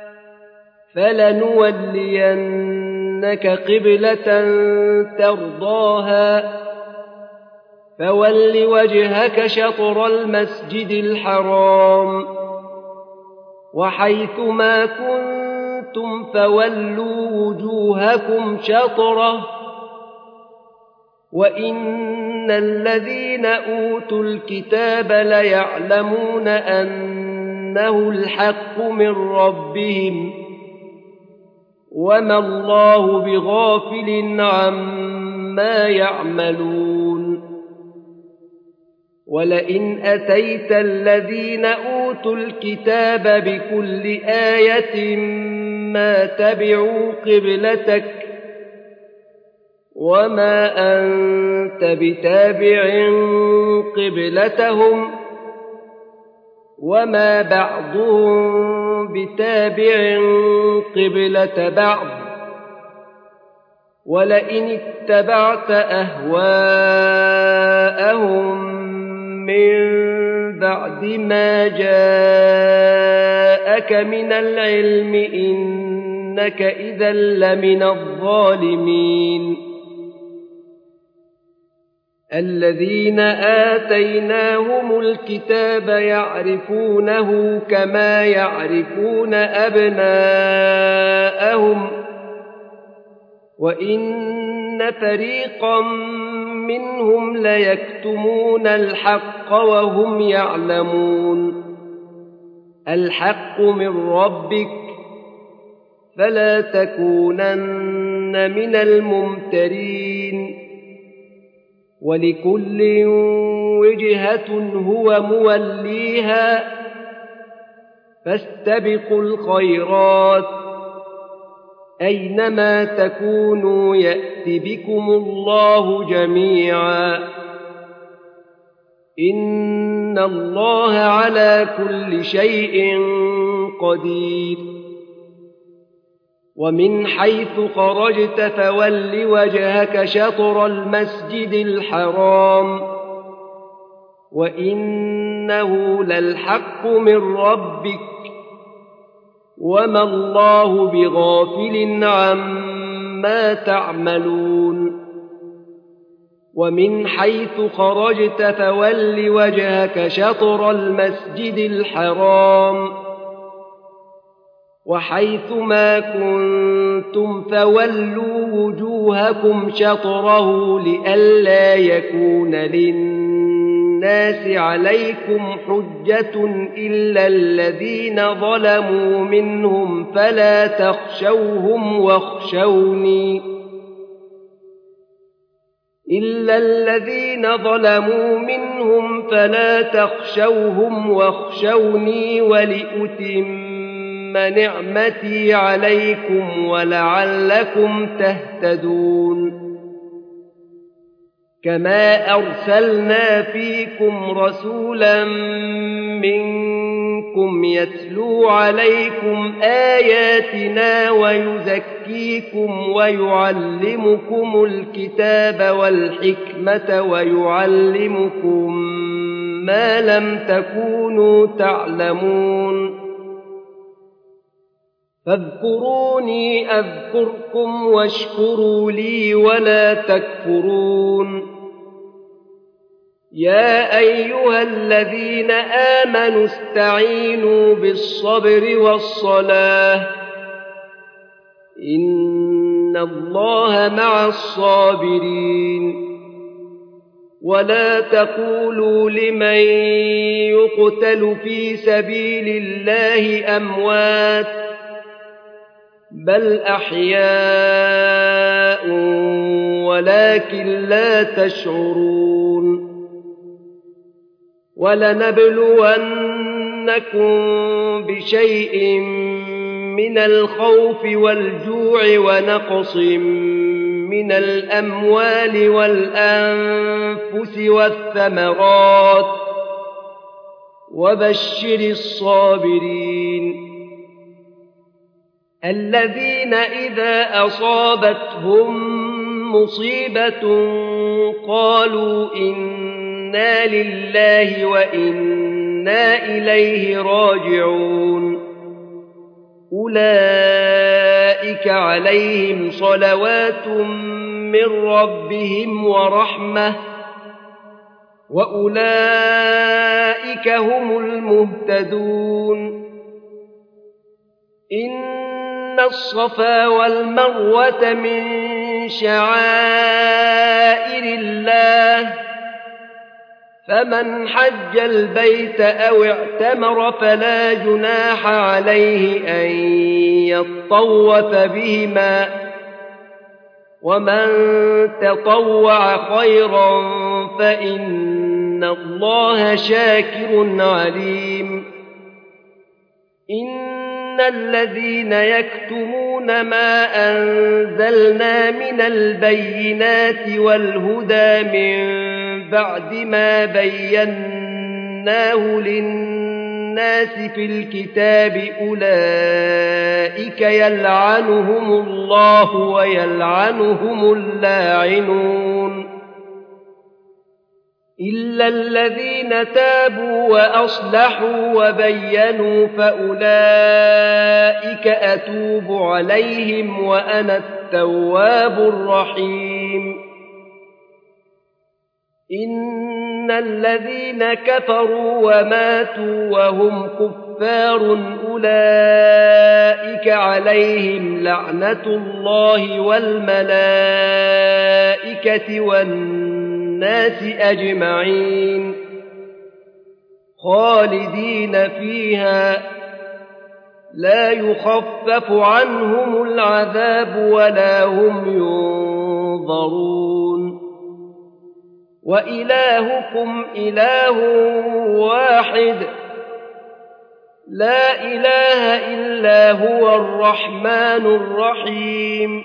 فلنولينك قبلة ترضاها فول وجهك شطر المسجد الحرام وحيثما كنتم فولوا وجوهكم شطره وإن الذين أوتوا الكتاب ليعلمون أنه الحق من ربهم وما الله بغافل عما يعملون ولئن أتيت الذين أوتوا الكتاب بكل آية ما تبعوا قبلتك وما أنت بتابع قبلتهم وما بعضهم بتابع قبلة بعض ولئن اتبعت أهواءهم من بعد ما جاءك من العلم إنك إذا لمن الظالمين الذين آتيناهم الكتاب يعرفونه كما يعرفون أبناءهم وإن فريقا منهم ليكتمون الحق وهم يعلمون الحق من ربك فلا تكونن من الممترين ولكل وجهة هو موليها فاستبقوا الخيرات أينما تكونوا يأت بكم الله جميعا إن الله على كل شيء قدير ومن حيث خرجت فول وجهك شطر المسجد الحرام وإنه للحق من ربك وما الله بغافل عما تعملون ومن حيث خرجت فول وجهك شطر المسجد الحرام وحيث ما كنتم فولوا وجوهكم شطره لئلا يكون للناس عليكم حجة إلا الذين ظلموا منهم فلا تخشوهم واخشوني إلا الذين ظلموا منهم فلا تخشوهم واخشوني ولأتم نعمتي عليكم ولعلكم تهتدون كما أرسلنا فيكم رسولا منكم يتلو عليكم آياتنا ويزكيكم ويعلمكم الكتاب والحكمة ويعلمكم ما لم تكونوا تعلمون فاذكروني أذكركم واشكروا لي ولا تكفرون يا أيها الذين آمنوا استعينوا بالصبر والصلاة إن الله مع الصابرين ولا تقولوا لمن يقتل في سبيل الله أموات بل أحياء ولكن لا تشعرون ولنبلونكم بشيء من الخوف والجوع ونقص من الأموال والأنفس والثمرات وبشر الصابرين الذين إذا أصابتهم مصيبة قالوا إنا لله وإنا إليه راجعون أولئك عليهم صلوات من ربهم ورحمة وأولئك هم المهتدون إن الصفا والمروة من شعائر الله فمن حج البيت أو اعتمر فلا جناح عليه أن يطوف بهما ومن تطوع خيرا فإن الله شاكر عليم إن الذين يكتمون ما أنزلنا من البينات والهدى من بعد ما بيناه للناس في الكتاب أولئك يلعنهم الله ويلعنهم اللاعنون إلا الذين تابوا وأصلحوا وبينوا فأولئك أتوب عليهم وأنا التواب الرحيم إن الذين كفروا وماتوا وهم كفار أولئك عليهم لعنة الله والملائكة والناس والناس أجمعين خالدين فيها لا يخفف عنهم العذاب ولا هم ينظرون وإلهكم إله واحد لا إله إلا هو الرحمن الرحيم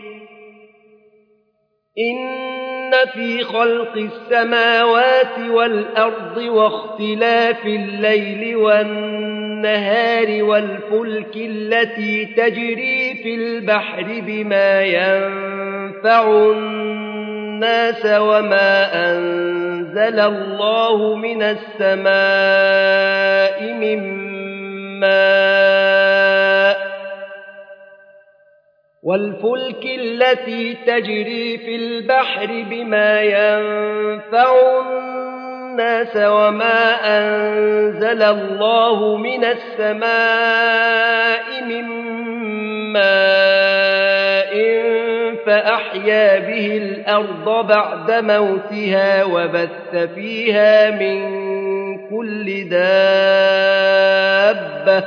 إن في خلق السماوات والأرض واختلاف الليل والنهار والفلك التي تجري في البحر بما ينفع الناس وما أنزل الله من السماء من ماء والفلك التي تجري في البحر بما ينفع الناس وما أنزل الله من السماء من ماء فأحيا به الأرض بعد موتها وبث فيها من كل دابة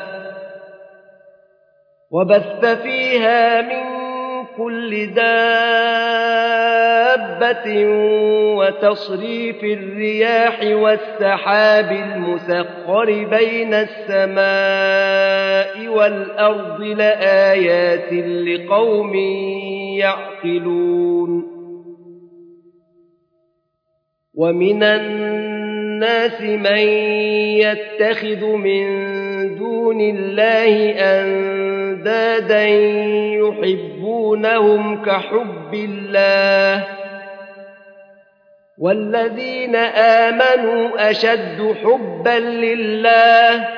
وبث فيها من كل دابة وتصريف الرياح والسحاب المسخر بين السماء والأرض لآيات لقوم يعقلون ومن الناس من يتخذ من دون الله أندادا يحبونهم كحب الله والذين آمنوا أشد حبا لله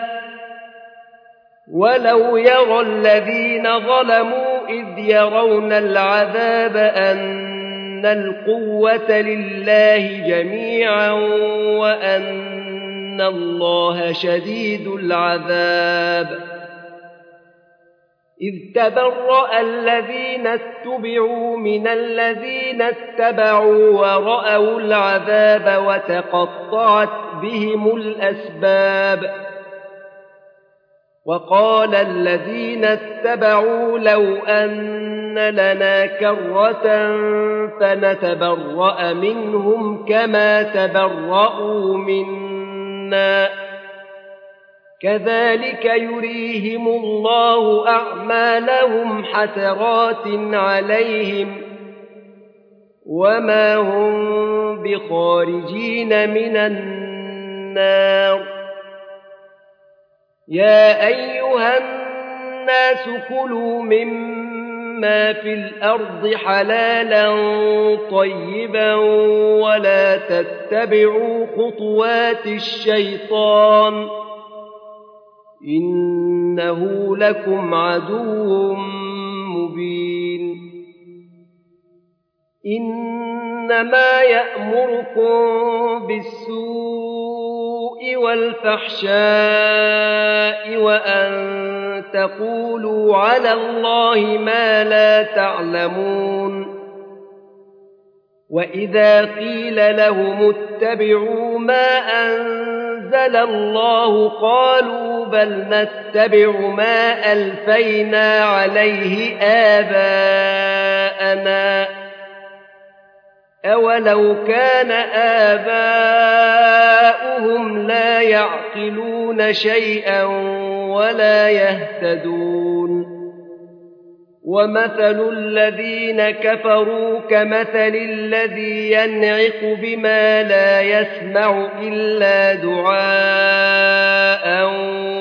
ولو يرى الذين ظلموا إذ يرون العذاب أن أن القوة لله جميعا وأن الله شديد العذاب إذ تبرأ الذين اتبعوا من الذين اتبعوا ورأوا العذاب وتقطعت بهم الأسباب وقال الذين اتبعوا لو أن لنا كرة فنتبرأ منهم كما تبرأوا منا كذلك يريهم الله أعمالهم حسرات عليهم وما هم بخارجين من النار يا أيها الناس كلوا مما في الأرض حلالا طيبا ولا تتبعوا خطوات الشيطان إنه لكم عدو مبين إنما يأمركم بالسوء والفحشاء وأن تقولوا على الله ما لا تعلمون وإذا قيل لهم اتبعوا ما أنزل الله قالوا بل نتبع ما ألفينا عليه آباءنا أولو كان آباؤهم لا يعقلون شيئا ولا يهتدون ومثل الذين كفروا كمثل الذي ينعق بما لا يسمع إلا دعاء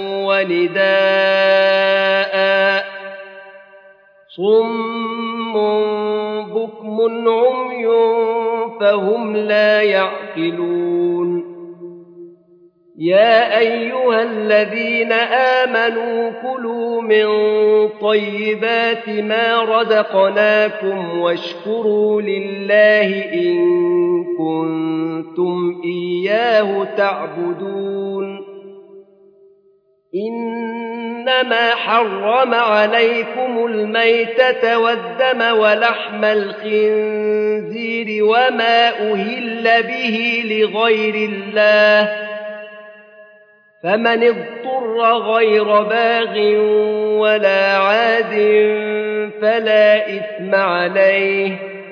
ونداء صم بكم عمي فهم لا يعقلون يا أيها الذين آمنوا كلوا من طيبات ما رزقناكم واشكروا لله إن كنتم إياه تعبدون إنما إنما حرم عليكم الميتة والدم ولحم الخنزير وما أهل به لغير الله فمن اضطر غير باغ ولا عاد فلا إثم عليه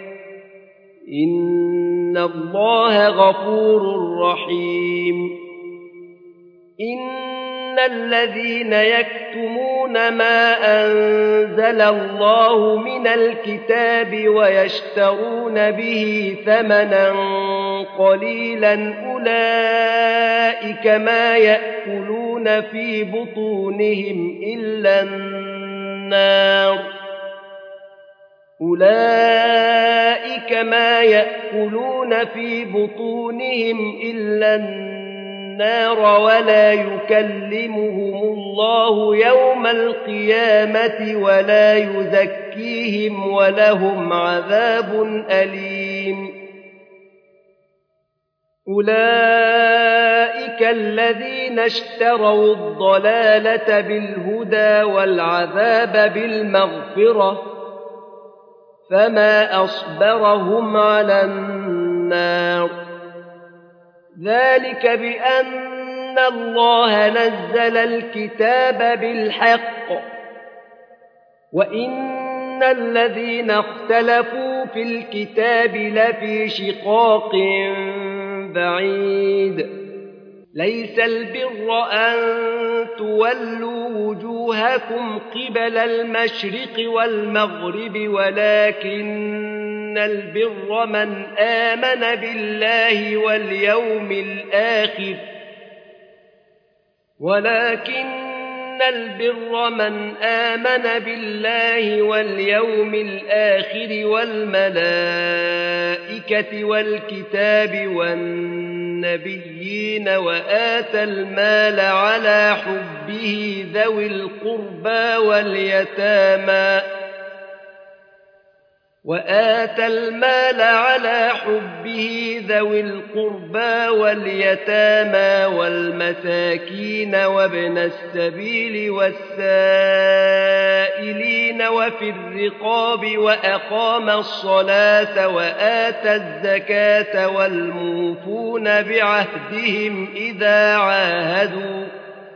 إن الله غفور رحيم إن الذين يكتمون ما أنزل الله من الكتاب ويشترون به ثمنا قليلا أولئك ما يأكلون في بطونهم إلا النار أولئك ما يأكلون في بطونهم إلا النار ولا يكلمهم الله يوم القيامة ولا يزكيهم ولهم عذاب أليم أولئك الذين اشتروا الضلالة بالهدى والعذاب بالمغفرة فما أصبرهم على النار ذلك بأن الله نزل الكتاب بالحق وإن الذين اختلفوا في الكتاب لفي شقاق بعيد ليس البر أن تولوا وجوهكم قبل المشرق والمغرب ولكن البر من آمن بالله واليوم الآخر ولكن البر من آمن بالله واليوم الآخر والملائكة والكتاب والنبيين وآتى المال على حبه ذوي القربى واليتامى وآتى المال على حبه ذوي القربى واليتامى والمساكين وابن السبيل والسائلين وفي الرقاب وأقام الصلاة وآتى الزكاة والموفون بعهدهم إذا عاهدوا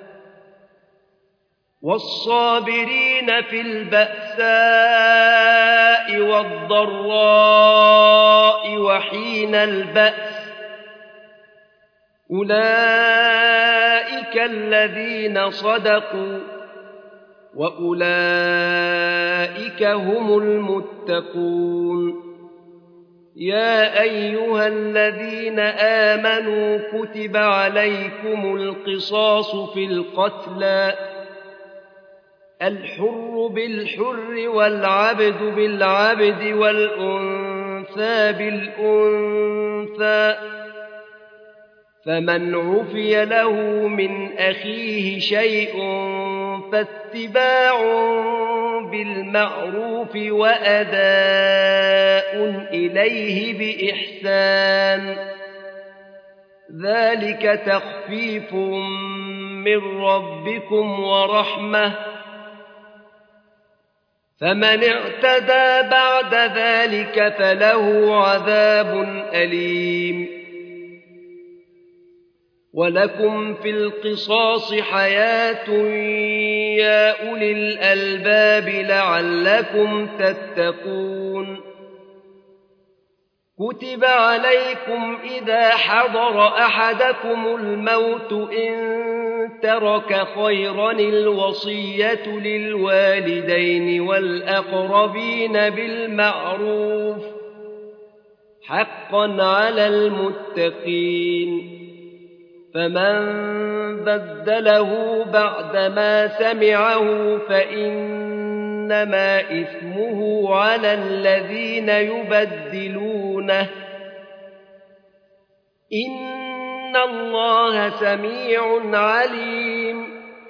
والصابرين في البأساء والضراء وحين البأس أولئك الذين صدقوا وأولئك هم المتقون يا أيها الذين آمنوا كتب عليكم القصاص في القتلى الحر بالحر والعبد بالعبد والأنثى بالأنثى فمن عفي له من أخيه شيء فاتباع بالمعروف وأداء إليه بإحسان ذلك تخفيف من ربكم ورحمة فمن اعتدى بعد ذلك فله عذاب أليم ولكم في القصاص حياة يا أولي الألباب لعلكم تتقون كتب عليكم إذا حضر أحدكم الموت إن ترك خيرا الوصية للوالدين والأقربين بالمعروف حقا على المتقين فمن بدله بعدما سمعه فإنما إثمه على الذين يبدلونه إن الله سميع عليم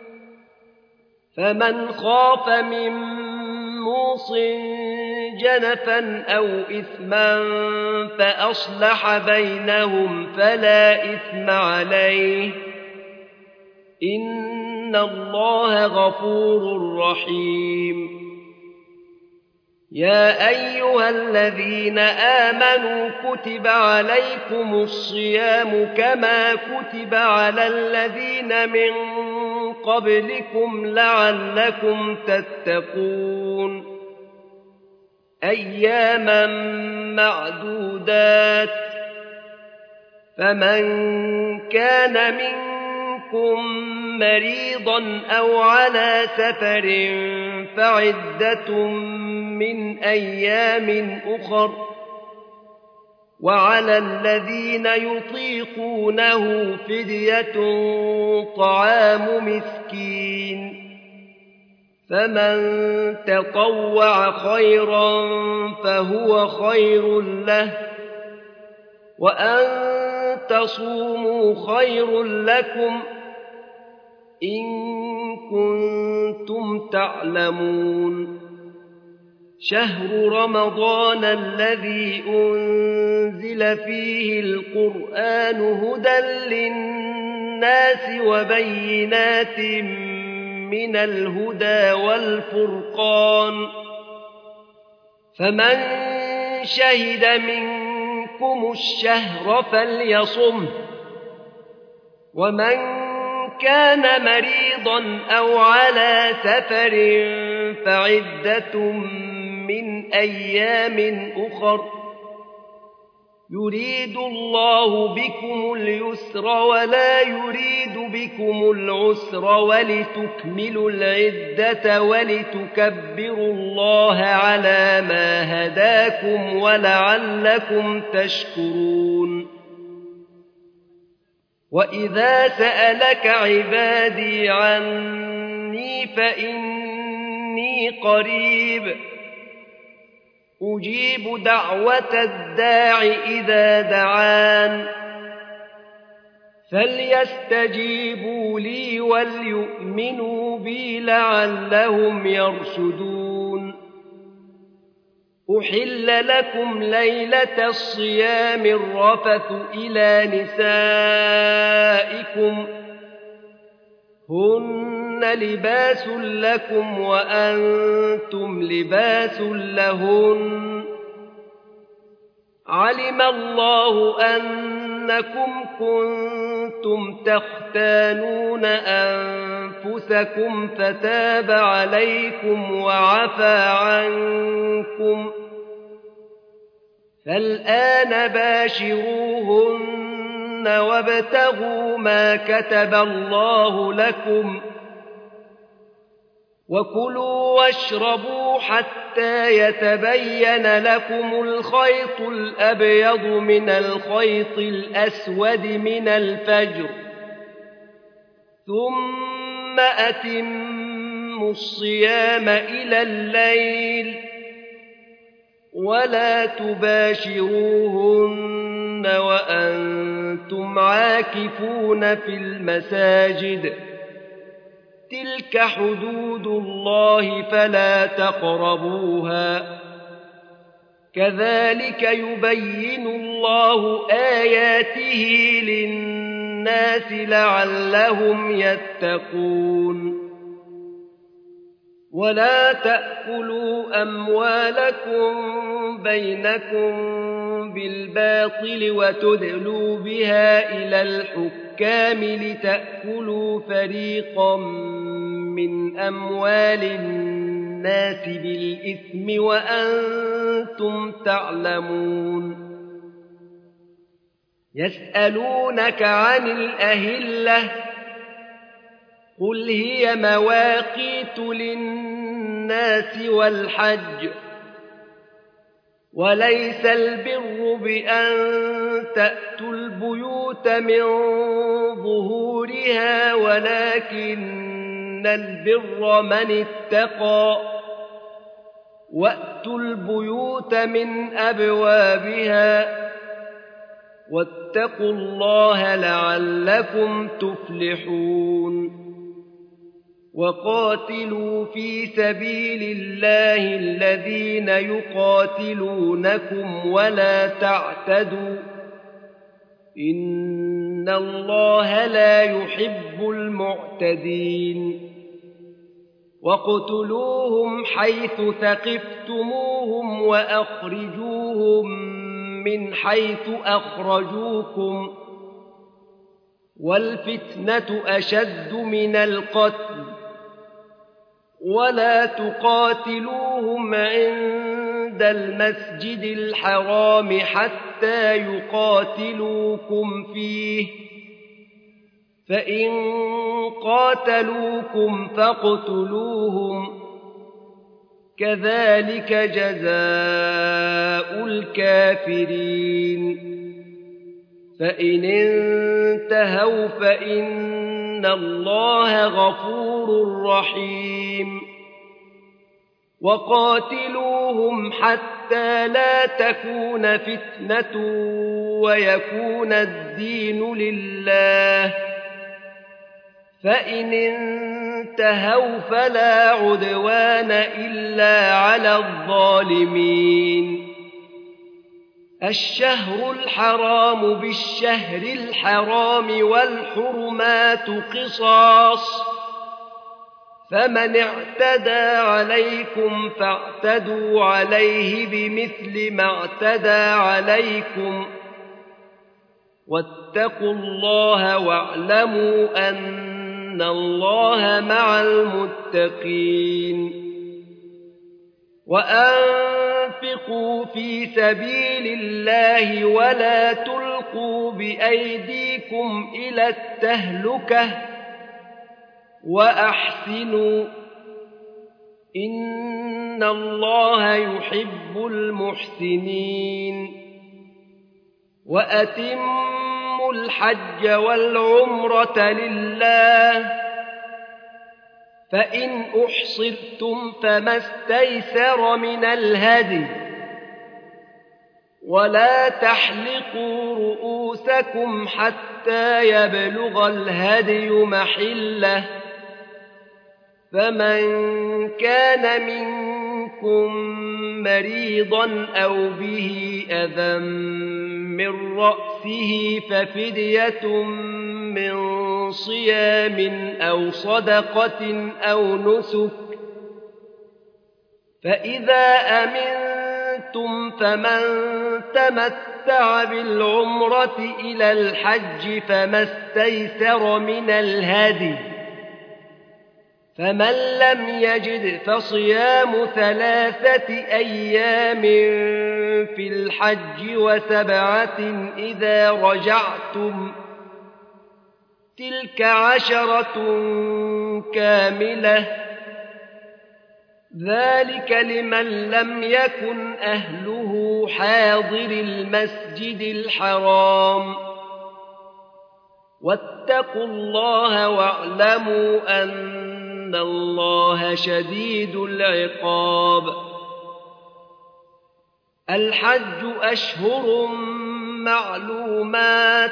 فمن خاف من موص جنفا أو إثما فأصلح بينهم فلا إثم عليه إن إن الله غفور رحيم يا أيها الذين آمنوا كتب عليكم الصيام كما كتب على الذين من قبلكم لعلكم تتقون أياما معدودات فمن كان منكم مريضا أو على سفر فعدة من أيام أخر وعلى الذين يطيقونه فدية طعام مسكين فمن تطوع خيرا فهو خير له وأن تصوموا خير لكم إن كنتم تعلمون شهر رمضان الذي أنزل فيه القرآن هدى للناس وبينات من الهدى والفرقان فمن شهد منكم الشهر فليصمه ومن كان مريضا أو على سفر فعدة من أيام أخر يريد الله بكم اليسر ولا يريد بكم العسر ولتكملوا العدة ولتكبروا الله على ما هداكم ولعلكم تشكرون وإذا سألك عبادي عني فإني قريب أجيب دعوة الداع إذا دعان فليستجيبوا لي وليؤمنوا بي لعلهم يرشدون أحل لكم ليلة الصيام الرفث إلى نسائكم هن لباس لكم وأنتم لباس لهن علم الله أنكم كنتم تختانون أنفسكم فتاب عليكم وعفى عنكم فالآن باشروهن وابتغوا ما كتب الله لكم وكلوا واشربوا حتى يتبين لكم الخيط الأبيض من الخيط الأسود من الفجر ثم أتموا الصيام إلى الليل ولا تباشروهن وأنتم عاكفون في المساجد تلك حدود الله فلا تقربوها كذلك يبين الله آياته للناس لعلهم يتقون ولا تأكلوا أموالكم بينكم بالباطل وتدلوا بها إلى الحكام لتأكلوا فريقا من أموال الناس بالإثم وأنتم تعلمون يسألونك عن الأهلة قل هي مواقيت للناس والحج وليس البر بأن تأتوا البيوت من ظهورها ولكن البر من اتقى وأتوا البيوت من أبوابها واتقوا الله لعلكم تفلحون وقاتلوا في سبيل الله الذين يقاتلونكم ولا تعتدوا إن إن الله لا يحب المعتدين واقتلوهم حيث ثقفتموهم وأخرجوهم من حيث أخرجوكم والفتنة أشد من القتل ولا تقاتلوهم عند المسجد الحرام حتى يقاتلوكم فيه فإن قاتلوكم فاقتلوهم كذلك جزاء الكافرين فإن انتهوا فإن الله غفور رحيم وقاتلوهم حتى لا تكون فتنة ويكون الدين لله فإن انتهوا فلا عدوان إلا على الظالمين الشهر الحرام بالشهر الحرام والحرمات قصاص فمن اعتدى عليكم فاعتدوا عليه بمثل ما اعتدى عليكم واتقوا الله واعلموا أن الله مع المتقين وأنفقوا في سبيل الله ولا تلقوا بأيديكم إلى التهلكة وأحسنوا إن الله يحب المحسنين وأتموا الحج والعمرة لله فإن أحصرتم فما استيسر من الهدي ولا تحلقوا رؤوسكم حتى يبلغ الهدي محله فمن كان منكم مريضا أو به أذى من رأسه ففدية من صيام أو صدقة أو نسك فإذا أمنتم فمن تمتع بالعمرة إلى الحج فما استيسر من الهدي فمن لم يجد فصيام ثلاثة أيام في الحج وسبعة إذا رجعتم تلك عشرة كاملة ذلك لمن لم يكن أهله حاضر المسجد الحرام واتقوا الله واعلموا أن الله شديد العقاب الحج أشهر معلومات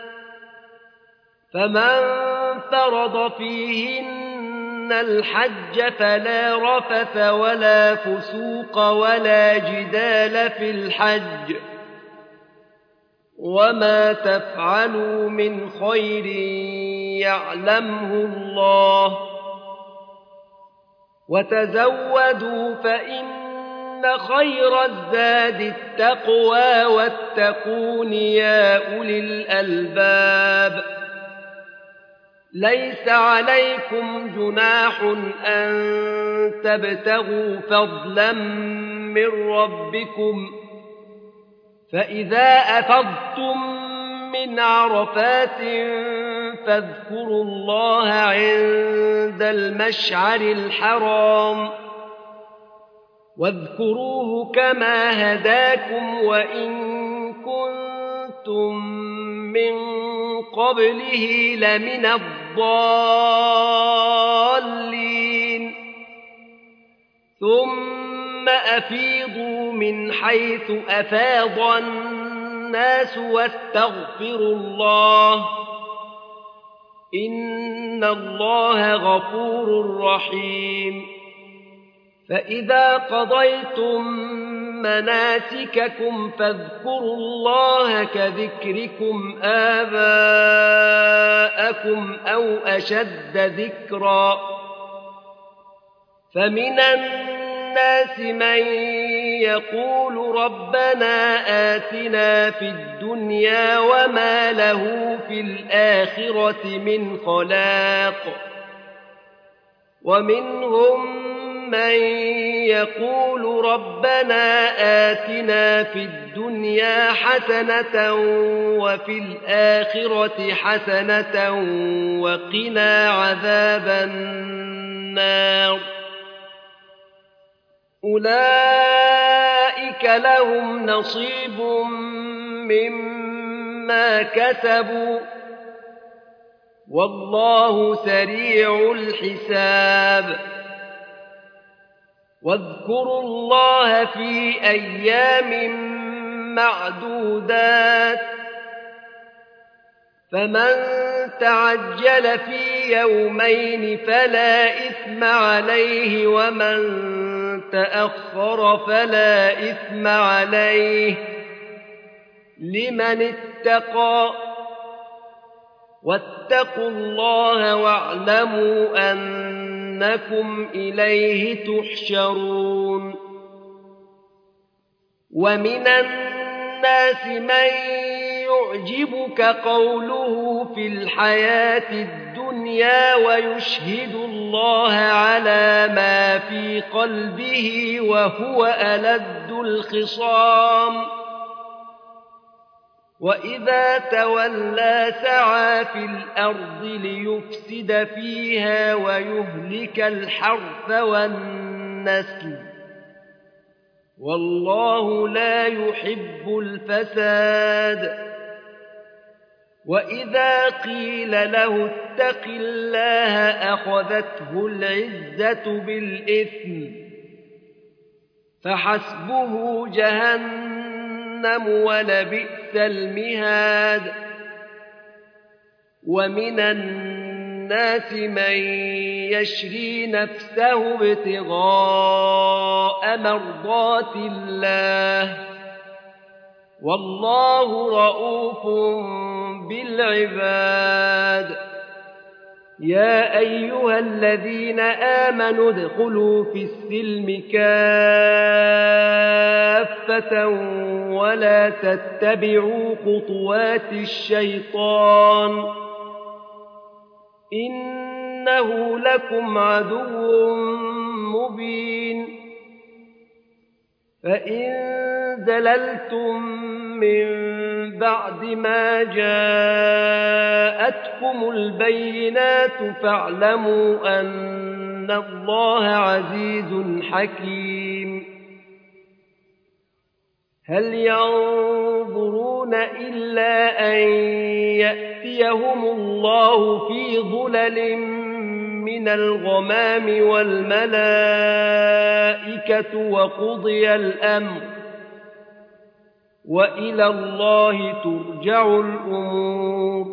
فمن فرض فيهن الحج فلا رفث ولا فسوق ولا جدال في الحج وما تفعلوا من خير يعلمه الله وتزودوا فإن خير الزاد التقوى واتقون يا أولي الألباب ليس عليكم جناح أن تبتغوا فضلا من ربكم فإذا أفضتم من عرفات فاذكروا الله عند المشعر الحرام واذكروه كما هداكم وإن كنتم من قبله لمن الضالين ثم أفيضوا من حيث أفاض الناس واستغفروا الله إن الله غفور رحيم فإذا قضيتم مناسككم فاذكروا الله كذكركم آباءكم أو أشد ذكرا فمن الناس من يقول ربنا آتنا في الدنيا وما له في الآخرة من خلاق ومنهم من يقول ربنا آتنا في الدنيا حسنة وفي الآخرة حسنة وقنا عذاب النار أولئك لهم نصيب مما كسبوا والله سريع الحساب واذكروا الله في أيام معدودات فمن تعجل في يومين فلا إثم عليه ومن تأخر فلا إثم عليه لمن اتقى واتقوا الله واعلموا أنكم إليه تحشرون ومن الناس من يعجبك قوله في الحياة الدنيا ويشهد الله على ما في قلبه وهو ألد الخصام وإذا تولى سعى في الأرض ليفسد فيها ويهلك الحرث والنسل والله لا يحب الفساد وإذا قيل له اتق الله أخذته العزة بالإثم فحسبه جهنم ولبئس المهاد ومن الناس من يشري نفسه ابتغاء مرضات الله والله رءوف بالعباد يا أيها الذين آمنوا ادخلوا في السلم كافة ولا تتبعوا خطوات الشيطان إنه لكم عدو مبين فإن زللتم من بعد ما جاءتكم البينات فاعلموا أن الله عزيز حكيم هل ينظرون إلا أن يأتيهم الله في ظلل من الغمام والملائكة وقضي الأمر وإلى الله ترجع الأمور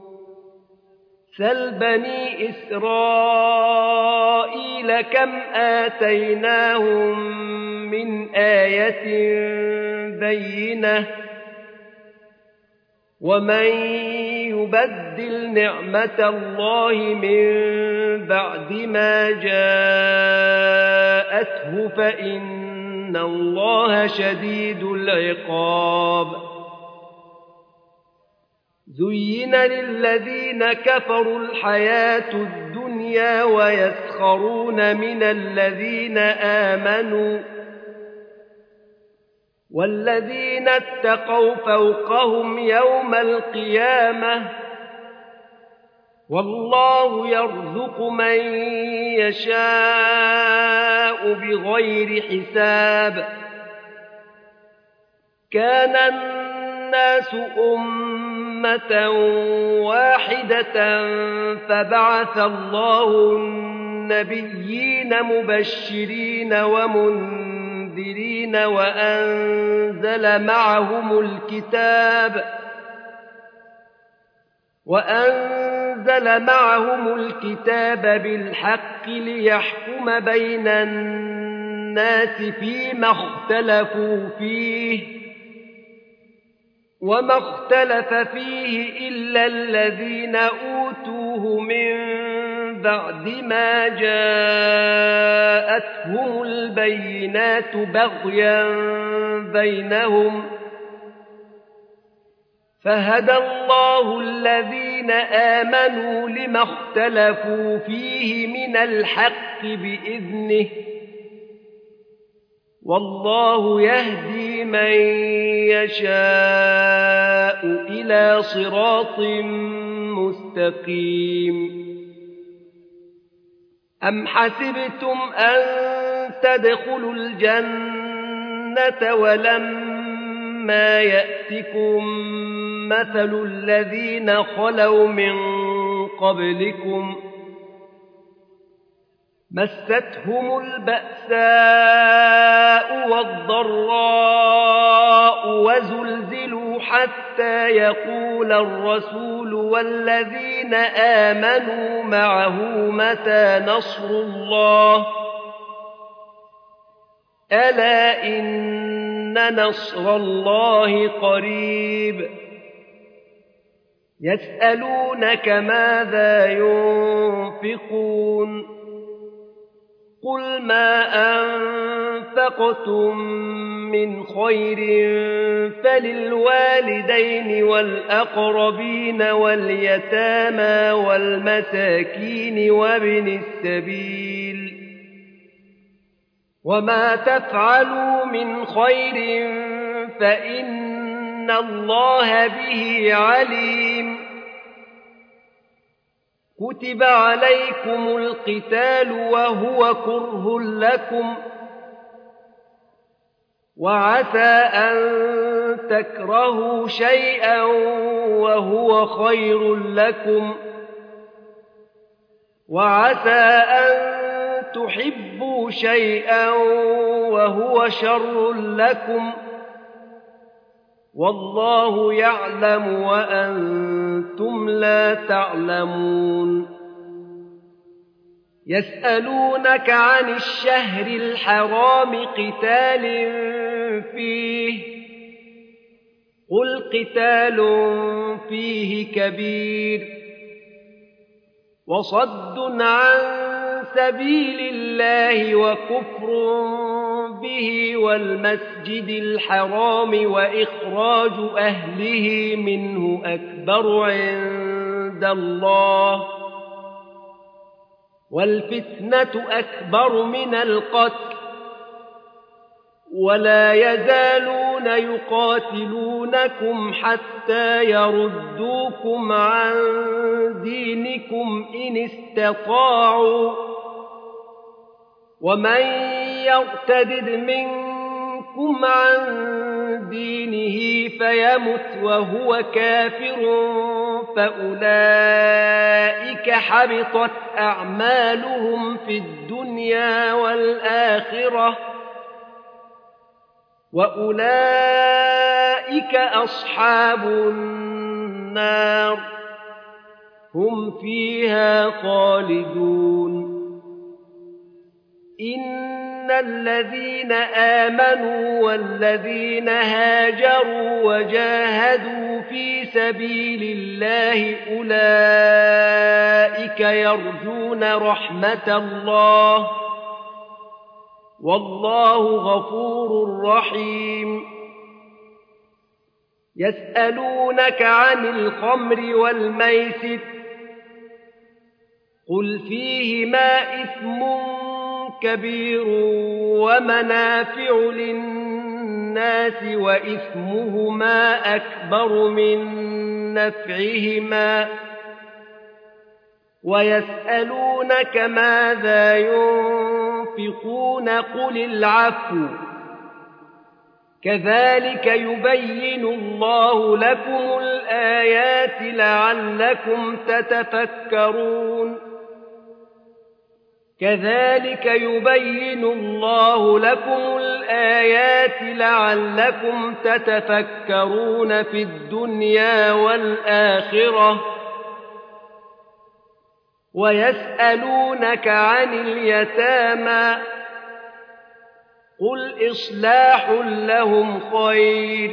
سل بني إسرائيل كم آتيناهم من آية بينة ومن يبدل نعمة الله من بعد ما جاءته فإن الله شديد العقاب زين للذين كفروا الحياة الدنيا ويسخرون من الذين آمنوا والذين اتقوا فوقهم يوم القيامة والله يرزق من يشاء بغير حساب كان الناس أمة واحدة فبعث الله النبيين مبشرين ومنذرين وأنزل معهم الكتاب وأنزل معهم الكتاب بالحق ليحكم بين الناس الناس فيما اختلفوا فيه وما اختلف فيه إلا الذين أوتوه من بعد ما جاءتهم البينات بغيا بينهم فهدى الله الذين آمنوا لما اختلفوا فيه من الحق بإذنه والله يهدي من يشاء إلى صراط مستقيم أم حسبتم أن تدخلوا الجنة ولما يأتكم مثل الذين خلوا من قبلكم مستهم البأساء والضراء وزلزلوا حتى يقول الرسول والذين آمنوا معه متى نصر الله ألا إن نصر الله قريب يسألونك ماذا ينفقون قل ما أنفقتم من خير فللوالدين والأقربين واليتامى والمساكين وابن السبيل وما تفعلوا من خير فإن الله به عليم كتب عليكم القتال وهو كره لكم وعسى أن تكرهوا شيئا وهو خير لكم وعسى أن تحبوا شيئا وهو شر لكم والله يعلم وأنتم لا تعلمون يسألونك عن الشهر الحرام قتال فيه قل قتال فيه كبير وصد عن سبيل الله وكفر به والمسجد الحرام وإخراج أهله منه أكبر عند الله والفتنة أكبر من القتل ولا يزالون يقاتلونكم حتى يردوكم عن دينكم إن استطاعوا ومن يرتد منكم عن دينه فيمت وهو كافر فأولئك حبطت أعمالهم في الدنيا والآخرة وأولئك أصحاب النار هم فيها خالدون إن الذين آمنوا والذين هاجروا وجاهدوا في سبيل الله أولئك يرجون رحمة الله والله غفور رحيم يسألونك عن الخمر والميسر قل فيهما إثم كبير ومنافع للناس وإثمهما أكبر من نفعهما ويسألونك ماذا ينفقون قل العفو كذلك يبين الله لكم الآيات لعلكم تتفكرون كذلك يبين الله لكم الآيات لعلكم تتفكرون في الدنيا والآخرة ويسألونك عن اليتامى قل إصلاح لهم خير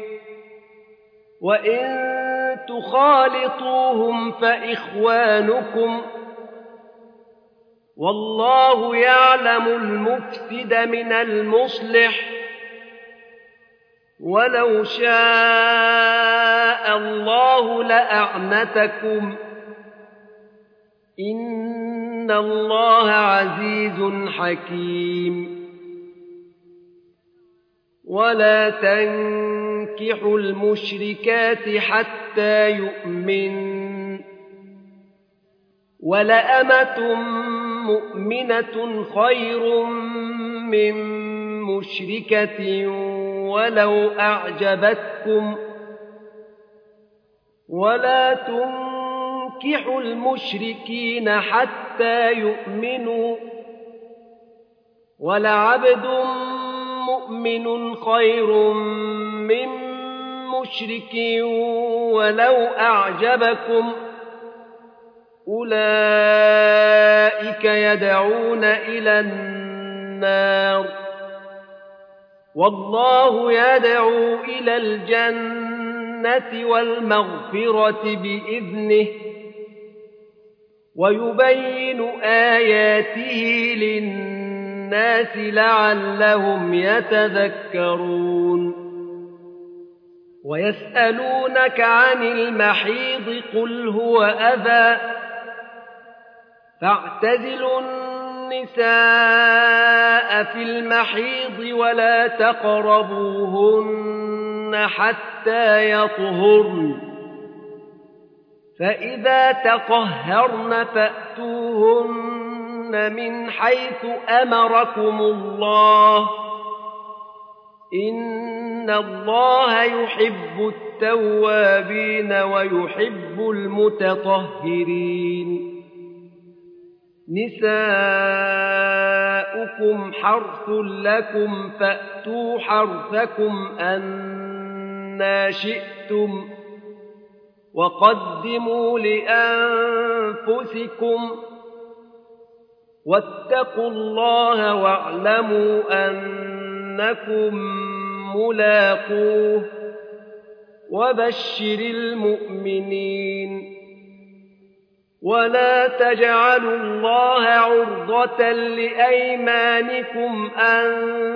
وإن تخالطوهم فإخوانكم والله يعلم المفسد من المصلح ولو شاء الله لأعنتكم إن الله عزيز حكيم ولا تنكحوا المشركات حتى يؤمنوا ولأمة مؤمنة خير من مشركة ولو أعجبتكم ولا تنكحوا المشركين حتى يؤمنوا ولعبد مؤمن خير من مشرك ولو أعجبكم أولئك يدعون إلى النار والله يدعو إلى الجنة والمغفرة بإذنه ويبين آياته للناس لعلهم يتذكرون ويسألونك عن المحيض قل هو أذى فاعتزلوا النساء في المحيض ولا تقربوهن حتى يطهرن فإذا تطهرن فأتوهن من حيث أمركم الله إن الله يحب التوابين ويحب المتطهرين نساؤكم حرث لكم فأتوا حرثكم أنى شئتم وقدموا لأنفسكم واتقوا الله واعلموا أنكم ملاقوه وبشر المؤمنين ولا تجعلوا الله عرضة لأيمانكم أن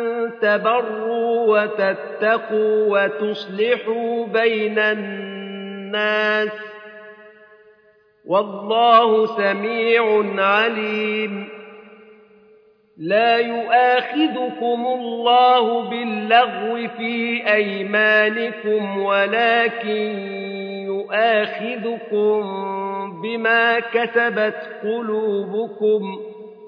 تبروا وتتقوا وتصلحوا بين الناس والله سميع عليم لا يؤاخذكم الله باللغو في أيمانكم ولكن يؤاخذكم بما كسبت قلوبكم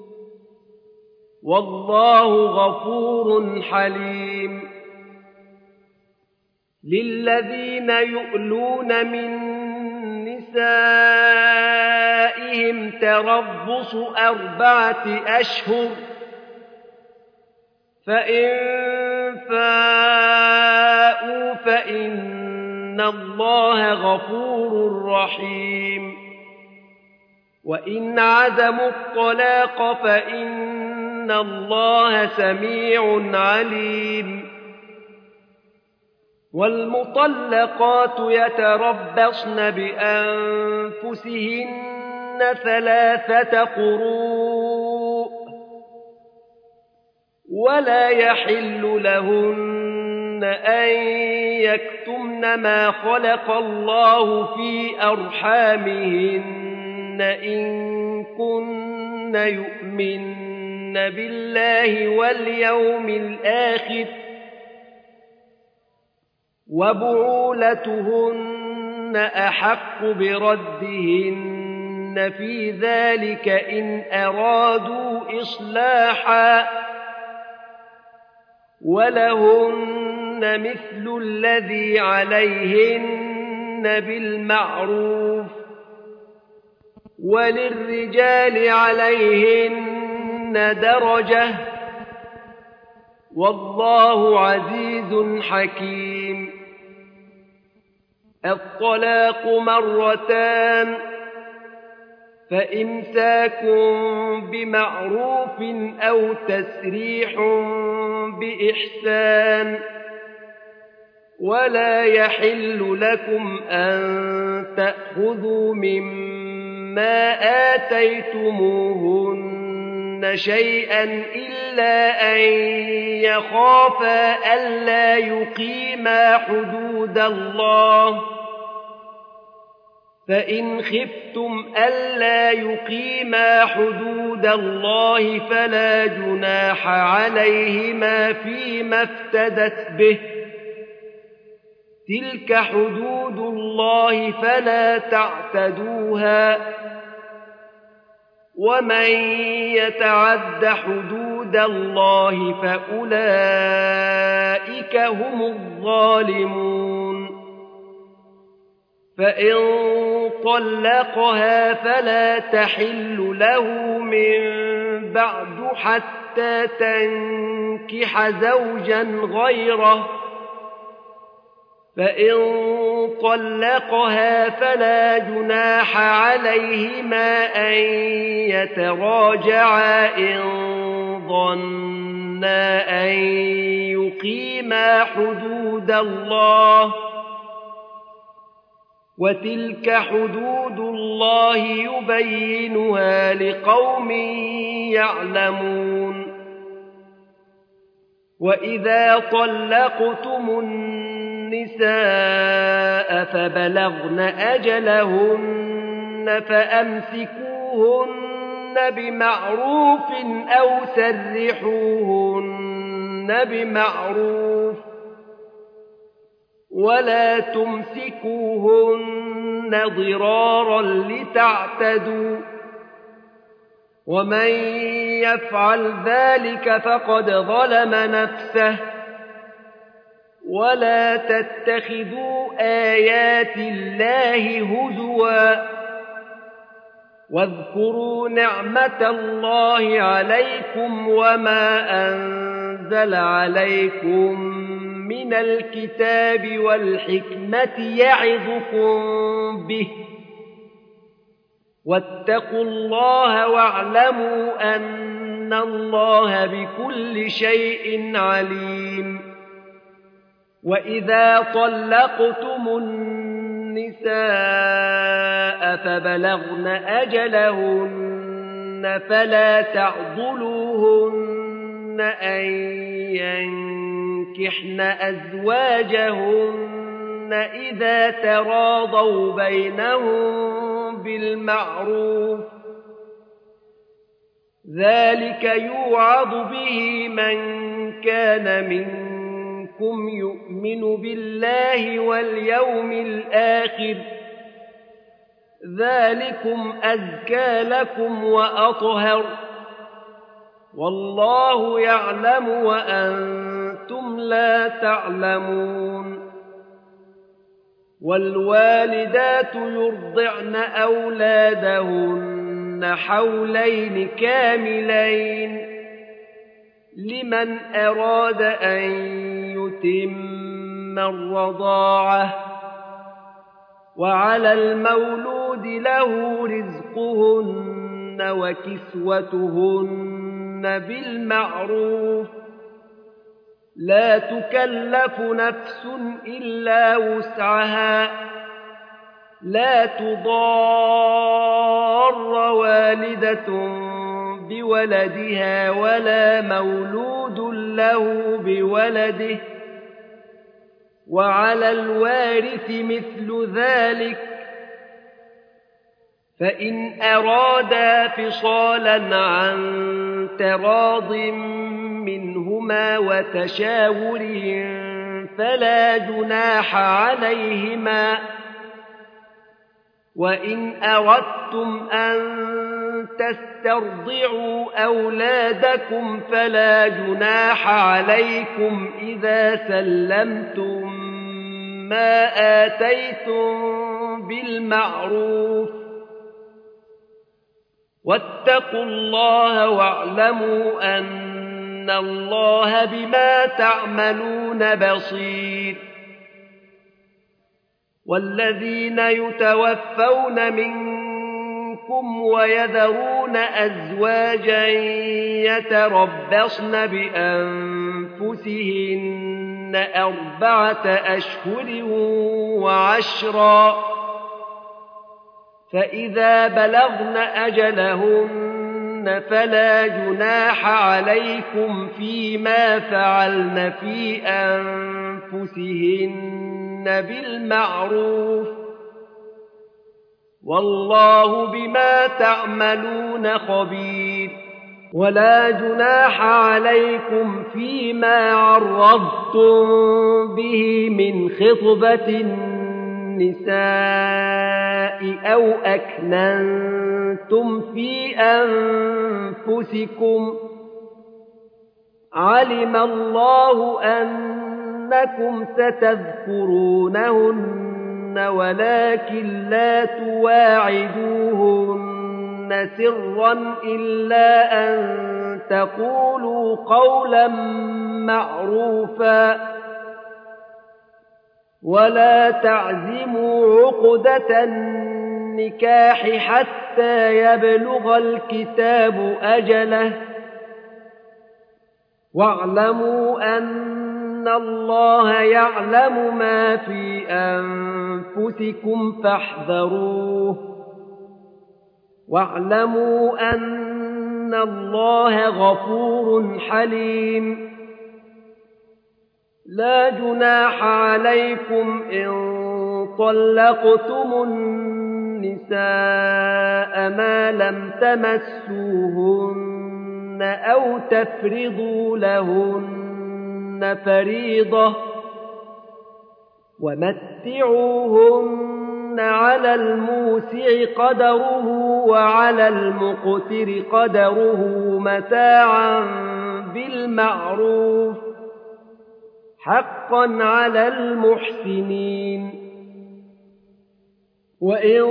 والله غفور حليم للذين يؤلون من نسائهم تربص أربعة أشهر فإن فاءوا فإن الله غفور رحيم وإن عزموا الطلاق فإن الله سميع عليم والمطلقات يتربصن بأنفسهن ثلاثة قروء ولا يحل لهن أن يكتمن ما خلق الله في أرحامهن إن كن يؤمن بالله واليوم الآخر وبعولتهن أحق بردهن في ذلك إن أرادوا إصلاحا ولهن مثل الذي عليهن بالمعروف وللرجال عليهن درجة والله عزيز حكيم الطلاق مرتان فإمساك بمعروف أو تسريح بإحسان ولا يحل لكم أن تأخذوا مما آتيتموهن شيئا إلا أن يخافا ألا يقيما حدود الله فإن خفتم ألا يقيما حدود الله فلا جناح عليهما فيما افتدت به تلك حدود الله فلا تعتدوها ومن يتعد حدود الله فأولئك هم الظالمون فإن طلقها فلا تحل له من بعد حتى تنكح زوجا غيره فإن طلقها فلا جناح عليهما أن يتراجعا إن ظنا أن يقيما حدود الله وتلك حدود الله يبينها لقوم يعلمون وإذا طلقتم النساء فبلغن أجلهن فأمسكوهن بمعروف أو سرحوهن بمعروف ولا تمسكوهن ضرارا لتعتدوا ومن يفعل ذلك فقد ظلم نفسه ولا تتخذوا آيات الله هزوا واذكروا نعمة الله عليكم وما أنزل عليكم من الكتاب والحكمة يعظكم به واتقوا الله واعلموا أن الله بكل شيء عليم وإذا طلقتم النساء فبلغن أجلهن فلا تعضلوهن أن ينكحن أزواجهن إذا تراضوا بينهم بالمعروف ذلك يوعظ به من كان منكم يؤمن بالله واليوم الآخر ذلكم أزكى لكم وأطهر والله يعلم وأنتم لا تعلمون والوالدات يرضعن أولادهن حولين كاملين لمن أراد أن يتم الرضاعة وعلى المولود له رزقهن وكسوتهن بالمعروف لا تكلف نفس إلا وسعها لا تضار والدة بولدها ولا مولود له بولده وعلى الوارث مثل ذلك فإن أرادا فصالا عن تراض منهما وتشاور فلا جناح عليهما وإن أردتم أن تسترضعوا أولادكم فلا جناح عليكم إذا سلمتم ما آتيتم بالمعروف واتقوا الله واعلموا أن الله بما تعملون بصير والذين يتوفون منكم منكم ويذرون أزواجا يتربصن بأنفسهن أربعة أشهر وعشرا فإذا بلغن أجلهن فلا جناح عليكم فيما فعلن في أنفسهن بالمعروف والله بما تعملون خبير ولا جناح عليكم فيما عرضتم به من خطبة النساء أو أكننتم في أنفسكم علم الله أنكم ستذكرونهن ولكن لا تواعدوهن سرا إلا أن تقولوا قولا معروفا ولا تعزموا عقدة النكاح حتى يبلغ الكتاب أجله واعلموا أن الله يعلم ما في أنفسكم فاحذروه واعلموا أن الله غفور حليم لا جناح عليكم إن طلقتم النساء ما لم تمسوهن أو تفرضوا لهن فريضة ومتعوهن على الموسع قدره وعلى المقتر قدره متاعا بالمعروف حقا على المحسنين وإن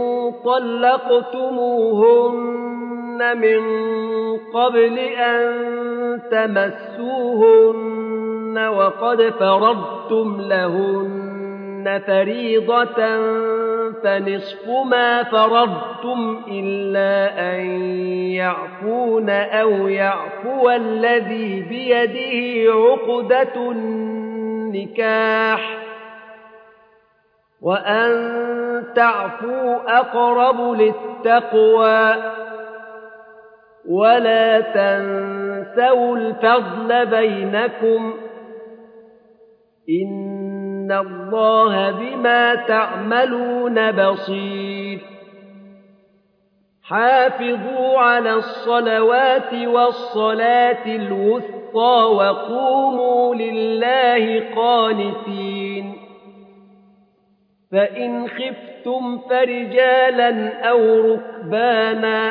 طلقتموهن من قبل أن تمسوهن وقد فرضتم لهن فريضة فنصف ما فرضتم إلا أن يعفون أو يعفو الذي بيده عقدة النكاح وأن تعفوا أقرب للتقوى ولا تنسوا الفضل بينكم إن الله بما تعملون بصير حافظوا على الصلوات والصلاة الوسطى وقوموا لله قانتين فإن خفتم فرجالا أو ركبانا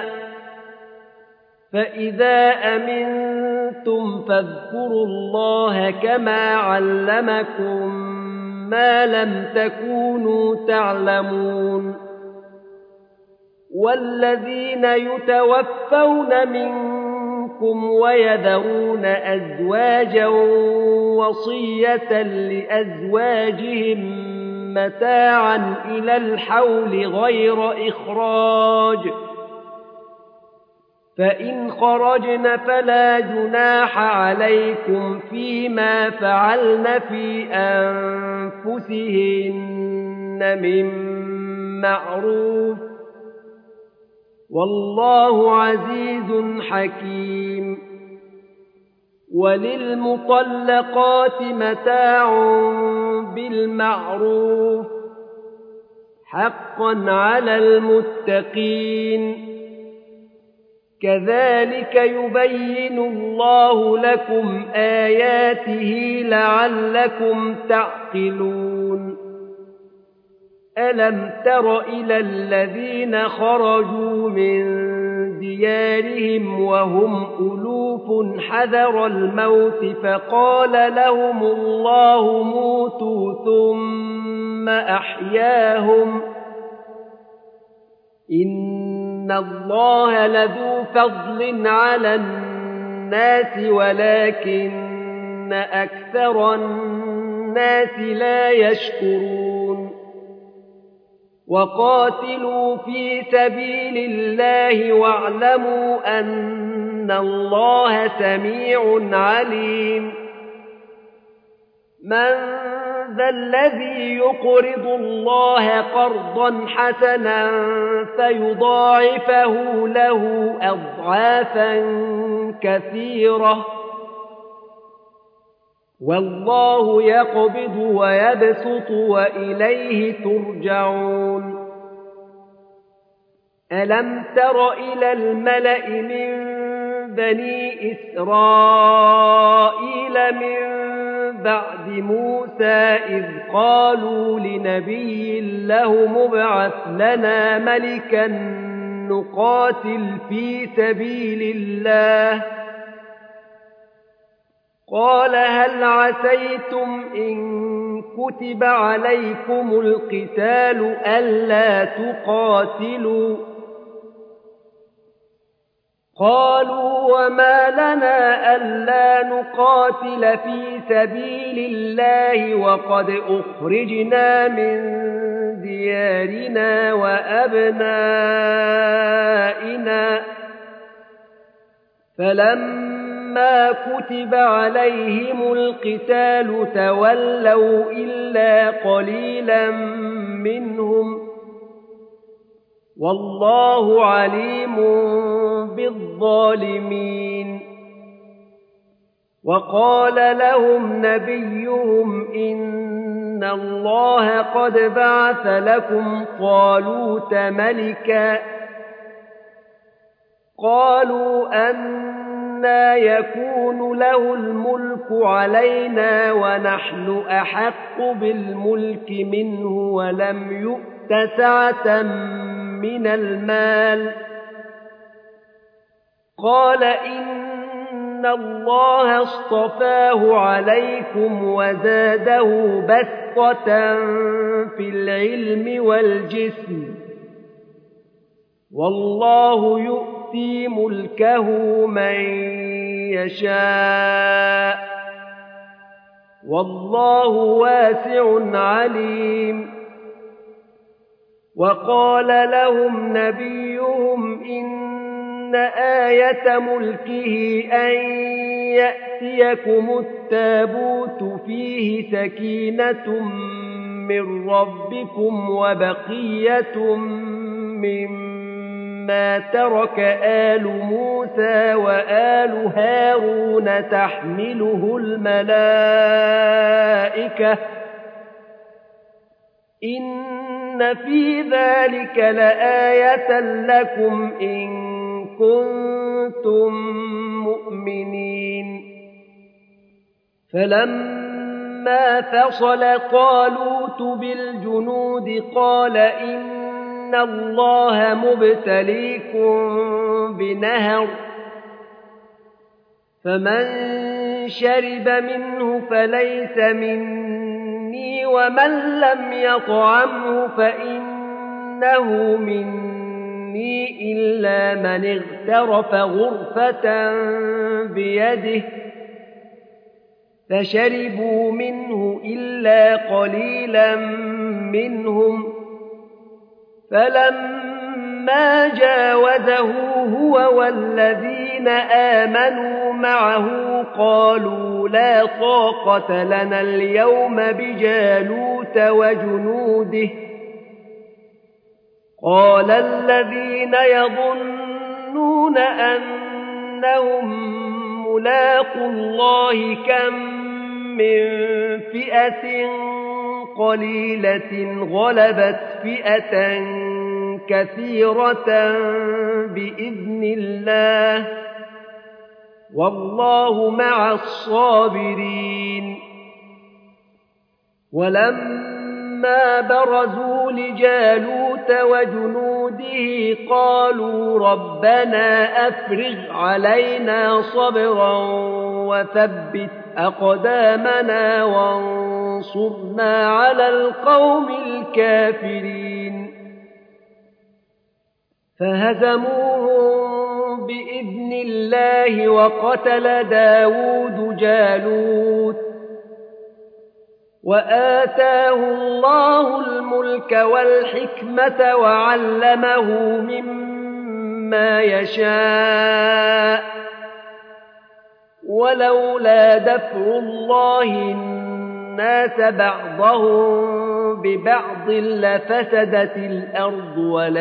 فإذا أمنتم فاذكروا الله كما علمكم ما لم تكونوا تعلمون والذين يتوفون منكم ويذرون أزواجا وصية لأزواجهم متاعا إلى الحول غير إخراج فإن خرجن فلا جناح عليكم فيما فعلن في أنفسهن من معروف والله عزيز حكيم وللمطلقات متاع بالمعروف حقا على المتقين كذلك يبين الله لكم آياته لعلكم تعقلون ألم تر إلى الذين خرجوا من ديارهم وهم ألوف حذر الموت فقال لهم الله موتوا ثم أحياهم إن الله لذو فضل على الناس ولكن أكثر الناس لا يشكرون وقاتلوا في سبيل الله واعلموا أن الله سميع عليم من ذا الذي يقرض الله قرضا حسنا فيضاعفه له أضعافا كثيرة والله يقبض ويبسط وإليه ترجعون ألم تر إلى الملأ من بني إسرائيل من بعد موسى إذ قالوا لنبي له مبعث لنا ملكا نقاتل في سبيل الله قال هل عسيتم إن كتب عليكم القتال ألا تقاتلوا قالوا وما لنا ألا نقاتل في سبيل الله وقد أخرجنا من ديارنا وأبنائنا فلما كتب عليهم القتال تولوا إلا قليلا منهم والله عليم بالظالمين وقال لهم نبيهم إن الله قد بعث لكم طالوت ملكا قالوا أنى يكون له الملك علينا ونحن أحق بالملك منه ولم يؤت سعة من المال قال إن الله اصطفاه عليكم وزاده بسطة في العلم والجسم والله يؤتي ملكه من يشاء والله واسع عليم وقال لهم نبيهم إن آية ملكه أن يأتيكم التابوت فيه سكينة من ربكم وبقية مما ترك آل موسى وآل هارون تحمله الملائكة إن في ذلك لآية لكم إن كنتم مؤمنين فلما فصل طالوت بالجنود قال إن الله مبتليكم بنهر فمن شرب منه فليس مني ومن لم يطعمه فإنه مني إلا من اغترف غرفة بيده فشربوا منه إلا قليلا منهم فلما جاوزه هو والذين آمنوا معه قالوا لا طاقة لنا اليوم بجالوت وجنوده قال الذين يظنون أنهم ملاقوا الله كم من فئة قليلة غلبت فئة كثيرة بإذن الله والله مع الصابرين ولما برزوا لجالوت وجنوده قالوا ربنا أفرغ علينا صبرا وثبت أقدامنا وانصرنا على القوم الكافرين فهزموهم بإذن الله وقتل داود جالوت وآتاه الله الملك والحكمة وعلمه مما يشاء ولولا دفع الله الناس بعضهم ببعض لفسدت الأرض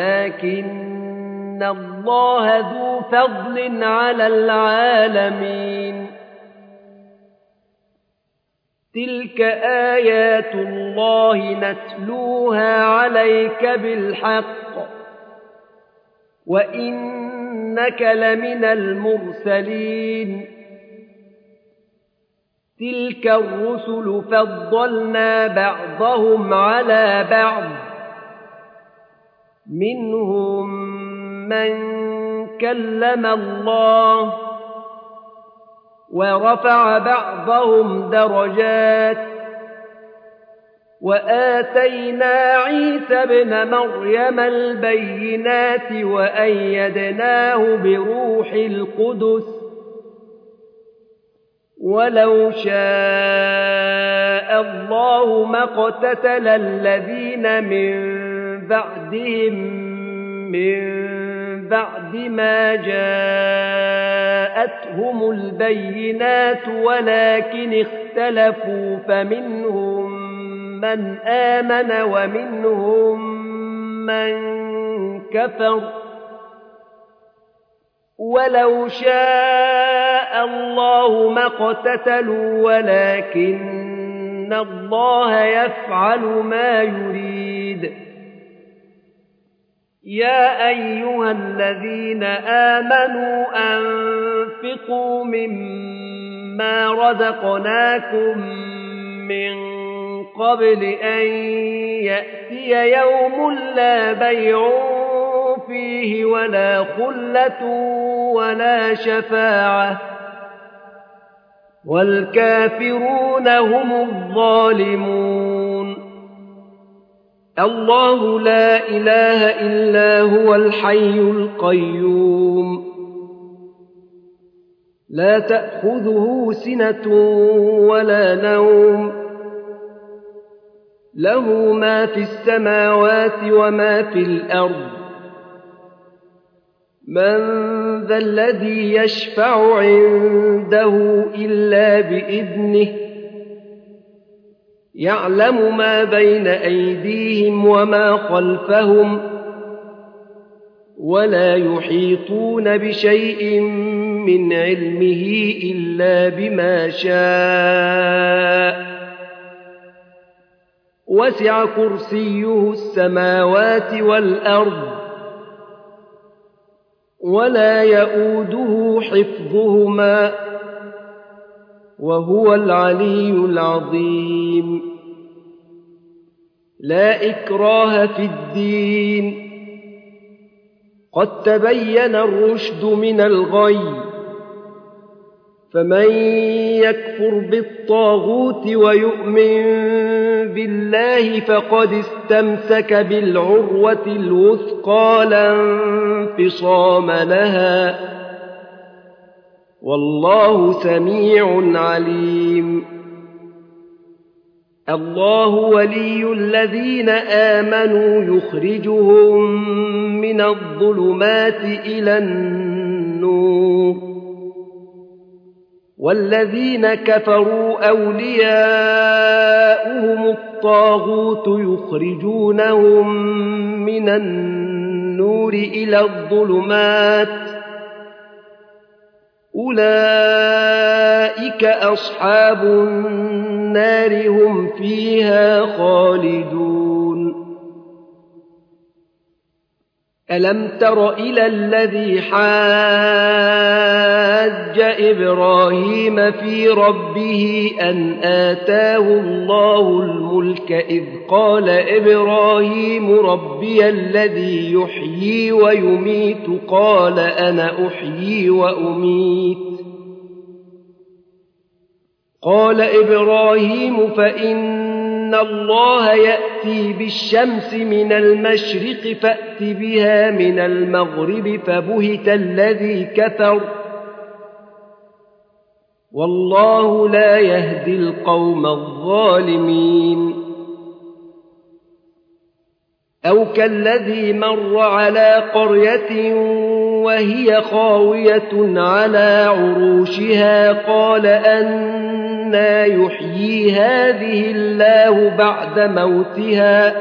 ولكن الله ذو فضل على العالمين تلك آيات الله نتلوها عليك بالحق وإنك لمن المرسلين تلك الرسل فضلنا بعضهم على بعض منهم من كلم الله ورفع بعضهم درجات وآتينا عيسى ابن مريم البينات وأيدناه بروح القدس ولو شاء الله ما اقتتل الذين من بعدهم من بعد ما جاءتهم البينات ولكن اختلفوا فمنهم من آمن ومنهم من كفر ولو شاء الله ما اقتتلوا ولكن الله يفعل ما يريد يا أيها الذين آمنوا أنفقوا مما رزقناكم من قبل أن يأتي يوم لا بيع فيه ولا خلة ولا شفاعة والكافرون هم الظالمون الله لا إله إلا هو الحي القيوم لا تأخذه سنة ولا نوم له ما في السماوات وما في الأرض من ذا الذي يشفع عنده إلا بإذنه يعلم ما بين أيديهم وما خلفهم ولا يحيطون بشيء من علمه إلا بما شاء وسع كرسيه السماوات والأرض ولا يؤوده حفظهما وهو العلي العظيم لا إكراه في الدين قد تبين الرشد من الغي فمن يكفر بالطاغوت ويؤمن بالله فقد استمسك بالعروة الوثقى لا انفصام لها والله سميع عليم الله ولي الذين آمنوا يخرجهم من الظلمات إلى النور والذين كفروا أولياؤهم الطاغوت يخرجونهم من النور إلى الظلمات أولئك أصحاب النار هم فيها خالدون ألم تر إلى الذي حاج إبراهيم في ربه أن آتاه الله الملك إذ قال إبراهيم ربي الذي يحيي ويميت قال أنا أحيي وأميت قال إبراهيم فإن الله يأتي بالشمس من المشرق فأت بها من المغرب فبهت الذي كفر والله لا يهدي القوم الظالمين أو كالذي مر على قرية وهي خاوية على عروشها قال أنى يحيي هذه الله بعد موتها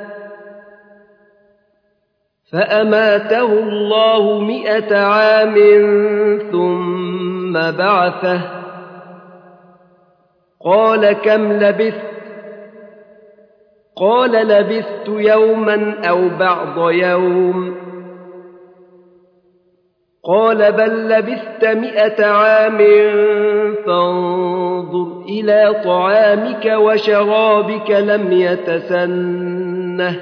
فأماته الله مئة عام ثم بعثه قال كم لبثت قال لبثت يوما أو بعض يوم قال بل لبثت مئة عام فانظر إلى طعامك وشرابك لم يتسنه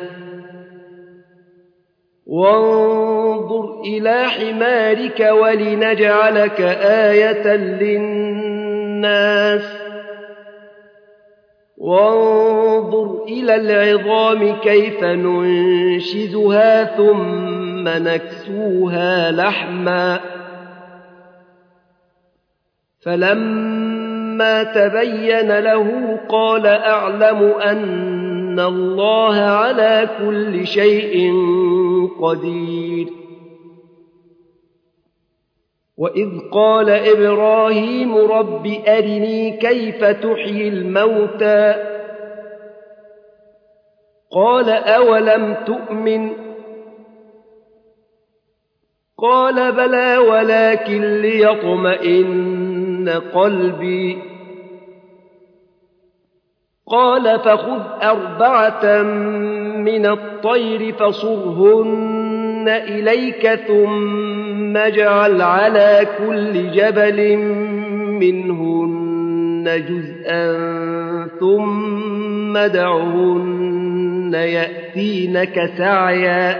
وانظر إلى حمارك ولنجعلك آية للناس وانظر إلى العظام كيف ننشزها ثم نكسوها لحما فلما تبين له قال أعلم أن الله على كل شيء قدير وإذ قال إبراهيم رب أرني كيف تحيي الموتى قال أولم تؤمن قال بلى ولكن ليطمئن قلبي قال فخذ أربعة من الطير فصرهن إليك ثم اجعل على كل جبل منهن جزءا ثم ادعهن يأتينك سعيا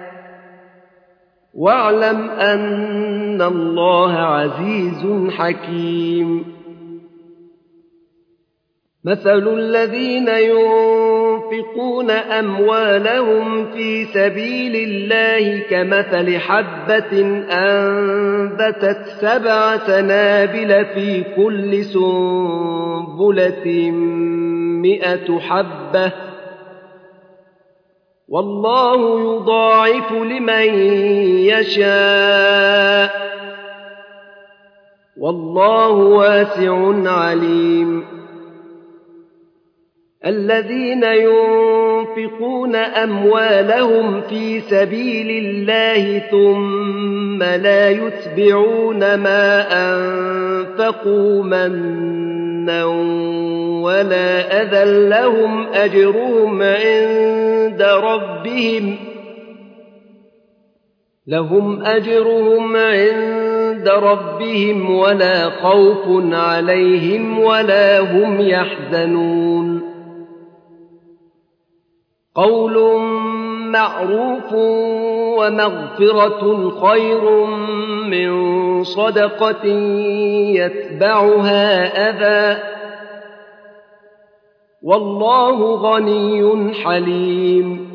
واعلم أن الله عزيز حكيم مثل الذين ينفقون أموالهم في سبيل الله كمثل حبة أنبتت سبع سنابل في كل سنبلة مئة حبة والله يضاعف لمن يشاء والله واسع عليم الذين ينفقون أموالهم في سبيل الله ثم لا يتبعون ما أنفقوا منا ولا أذى لهم أجرهم عند ربهم لهم أجرهم عند ربهم ولا خوف عليهم ولا هم يحزنون قول معروف ومغفرة خير من صدقة يتبعها أذى والله غني حليم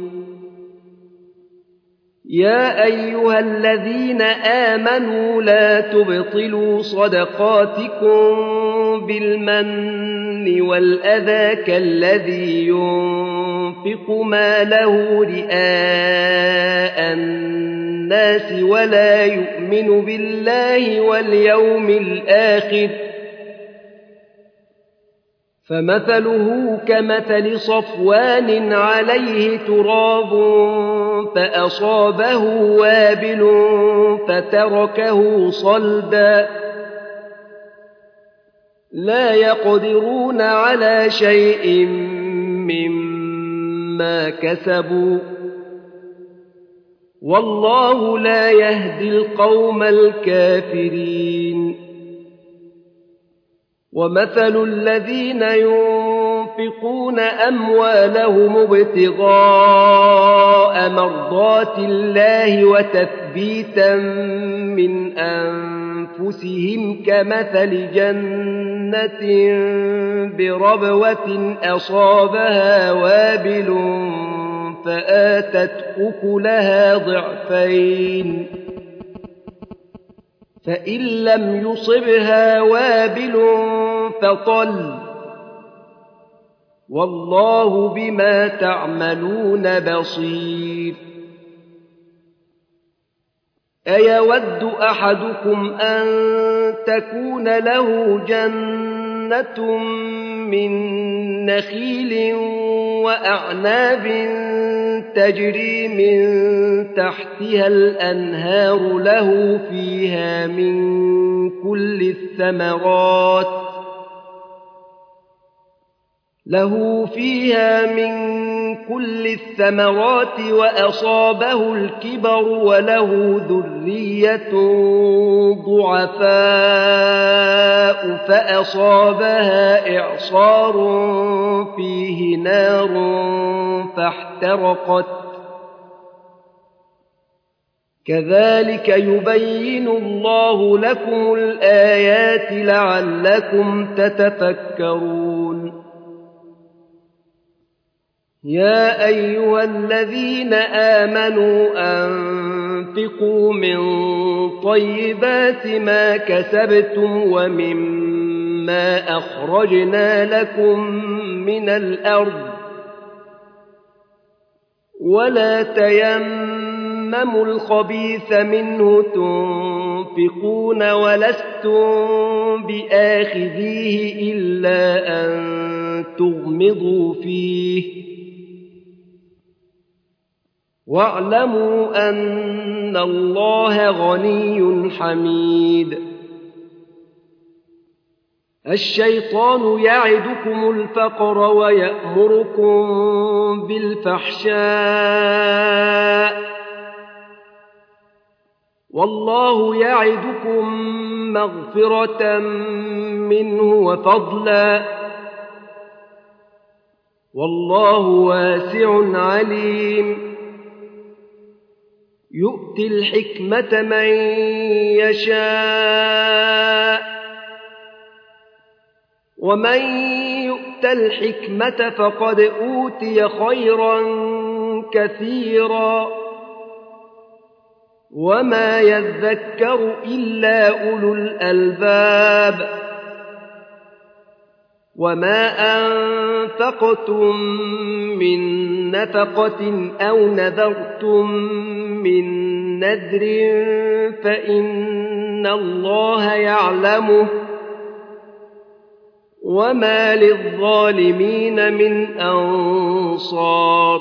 يا أيها الذين آمنوا لا تبطلوا صدقاتكم بالمن والأذى كالذي ينفق ماله رئاء الناس ولا يؤمن بالله واليوم الآخر فمثله كمثل صفوان عليه تراب فأصابه وابل فتركه صلدا لا يقدرون على شيء مما كسبوا والله لا يهدي القوم الكافرين ومثل الذين ينفقون أموالهم ابتغاء مرضات الله وتثبيتا من أنفسهم كمثل جنة بربوة أصابها وابل فآتت أكلها ضعفين فإن لم يصبها وابل فطل والله بما تعملون بصير أيود أحدكم أن تكون له جنة من نخيل وأعناب تجري من تحتها الأنهار له فيها من كل الثمرات له فيها من كل الثمرات وأصابه الكبر وله ذرية ضعفاء فأصابها إعصار فيه نار فاحترقت كذلك يبين الله لكم الآيات لعلكم تتفكرون يا أيها الذين آمنوا أنفقوا من طيبات ما كسبتم ومما أخرجنا لكم من الأرض ولا تيمموا الخبيث منه تنفقون ولستم بآخذيه إلا أن تغمضوا فيه واعلموا أن الله غني حميد الشيطان يعدكم الفقر ويأمركم بالفحشاء والله يعدكم مغفرة منه وفضلا والله واسع عليم يؤتي الحكمة من يشاء ومن يؤت الحكمة فقد أوتي خيرا كثيرا وما يذكر إلا أولو الألباب وما أنفقتم من نفقة أو نذرتم من نذر فإن الله يعلمه وما للظالمين من أنصار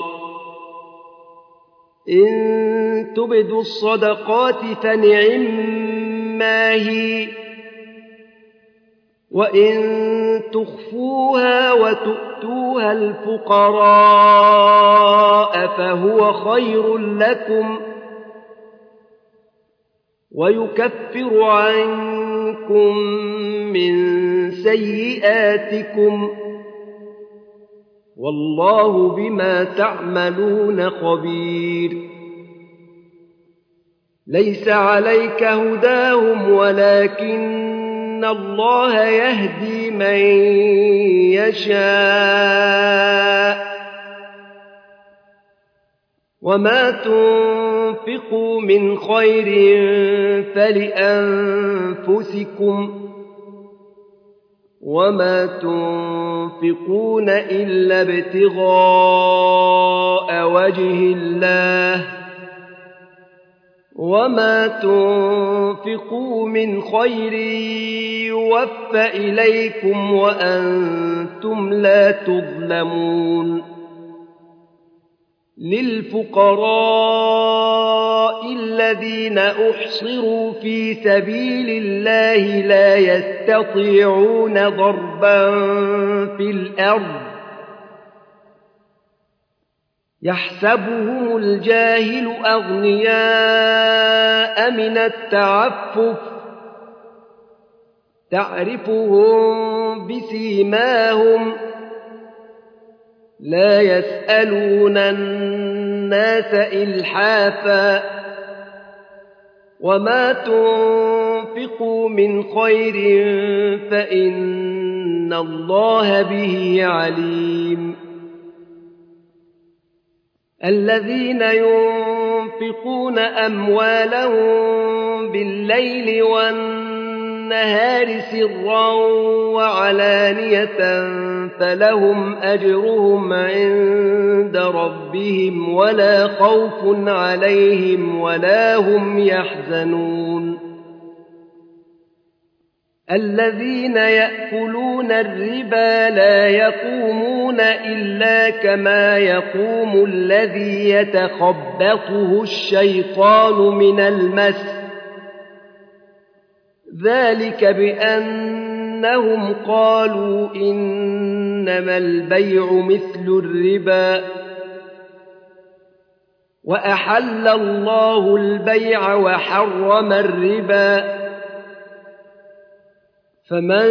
إن تبدوا الصدقات فنعما هي وإن تخفوها وتؤتوها الفقراء فهو خير لكم ويكفر عنكم من سيئاتكم والله بما تعملون خبير ليس عليك هداهم ولكن الله يهدي من يشاء وما تنفقوا من خير فلأنفسكم وما تنفقون إلا ابتغاء وجه الله وما تنفقوا من خير يوفى إليكم وأنتم لا تظلمون للفقراء الذين أحصروا في سبيل الله لا يستطيعون ضربا في الأرض يحسبهم الجاهل أغنياء من التعفف تعرفهم بسيماهم لا يسألون الناس إلحافا وما تنفقوا من خير فإن الله به عليم الذين ينفقون أموالهم بالليل والنهار سرا وعلانية فلهم أجرهم عند ربهم ولا خوف عليهم ولا هم يحزنون الذين يأكلون الربا لا يقومون إلا كما يقوم الذي يتخبطه الشيطان من المس ذلك بأنهم قالوا إنما البيع مثل الربا وأحل الله البيع وحرم الربا فمن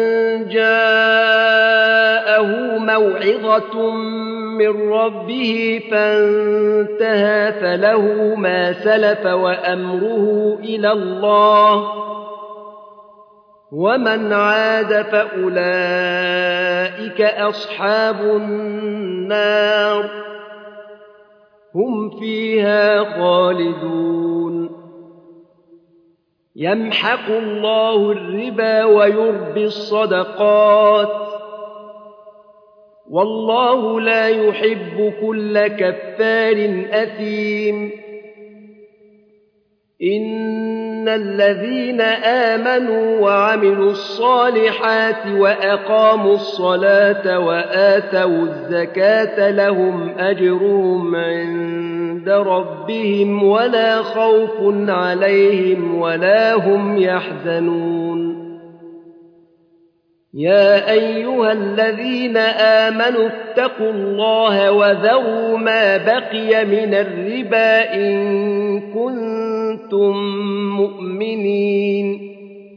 جاءه موعظة من ربه فانتهى فله ما سلف وأمره إلى الله ومن عاد فأولئك أصحاب النار هم فيها خالدون يمحق الله الربا ويربي الصدقات والله لا يحب كل كفار أثيم إن الذين آمنوا وعملوا الصالحات وأقاموا الصلاة وآتوا الزكاة لهم أجرهم عند ربهم ولا خوف عليهم ولا هم يحزنون يا أيها الذين آمنوا اتقوا الله وذروا ما بقي من الربا إن كنتم مؤمنين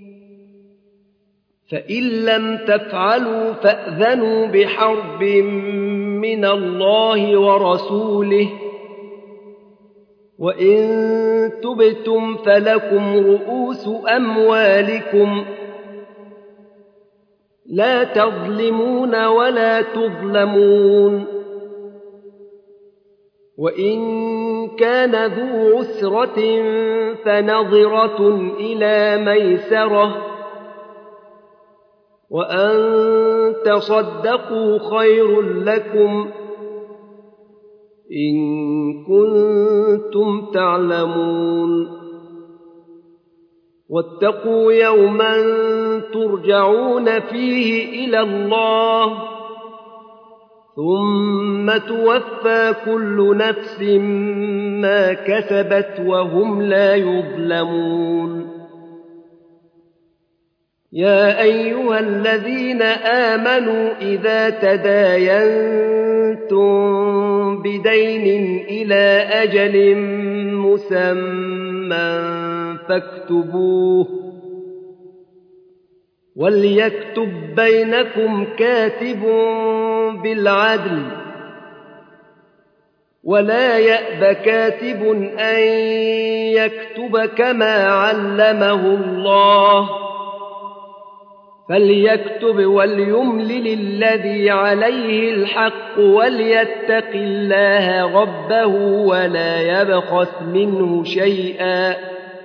فإن لم تفعلوا فأذنوا بحرب من الله ورسوله وإن تبتم فلكم رؤوس أموالكم لا تظلمون ولا تظلمون وإن كان ذو عسرة فنظرة إلى ميسرة وأن تصدقوا خير لكم إن كنتم تعلمون واتقوا يوما ترجعون فيه إلى الله ثم توفى كل نفس ما كسبت وهم لا يظلمون يا أيها الذين آمنوا إذا تداينتم بدين إلى أجل مسمى فاكتبوه وليكتب بينكم كاتب بالعدل ولا يأب كاتب أن يكتب كما علمه الله فليكتب وليملل الذي عليه الحق وليتق الله ربه ولا يبخس منه شيئا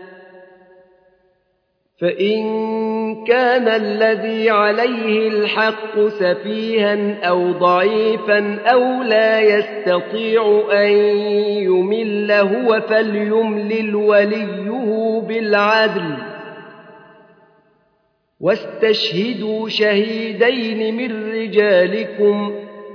فإن كان الذي عليه الحق سفيها أو ضعيفا أو لا يستطيع أن يمل هو فليملل وليه بالعدل واستشهدوا شهيدين من رجالكم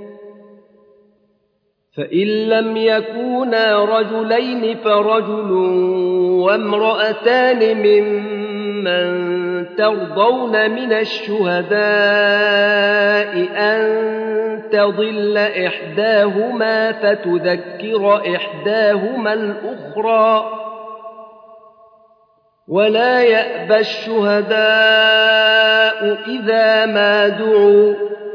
فإن لم يكونا رجلين فرجل وامرأتان ممن ترضون من الشهداء أن تضل إحداهما فتذكر إحداهما الأخرى ولا يأبى الشهداء إذا ما دعوا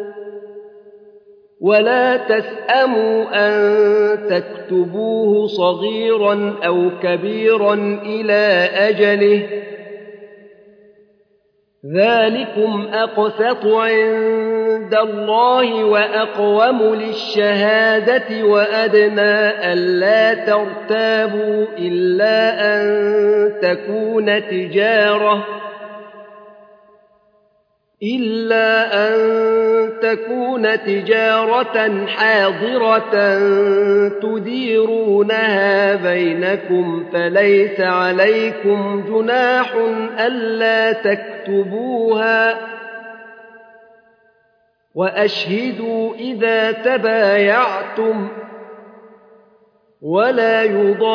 ولا تسأموا أن تكتبوه صغيرا أو كبيرا إلى أجله ذلكم أقسط عند عند الله وأقوم للشهادة وأدنى ألا ترتابوا إلا أن تكون تجارة إلا أن تكون تجارة حاضرة تديرونها بينكم فليس عليكم جناح ألا تكتبوها وأشهدوا إذا تبايعتم ولا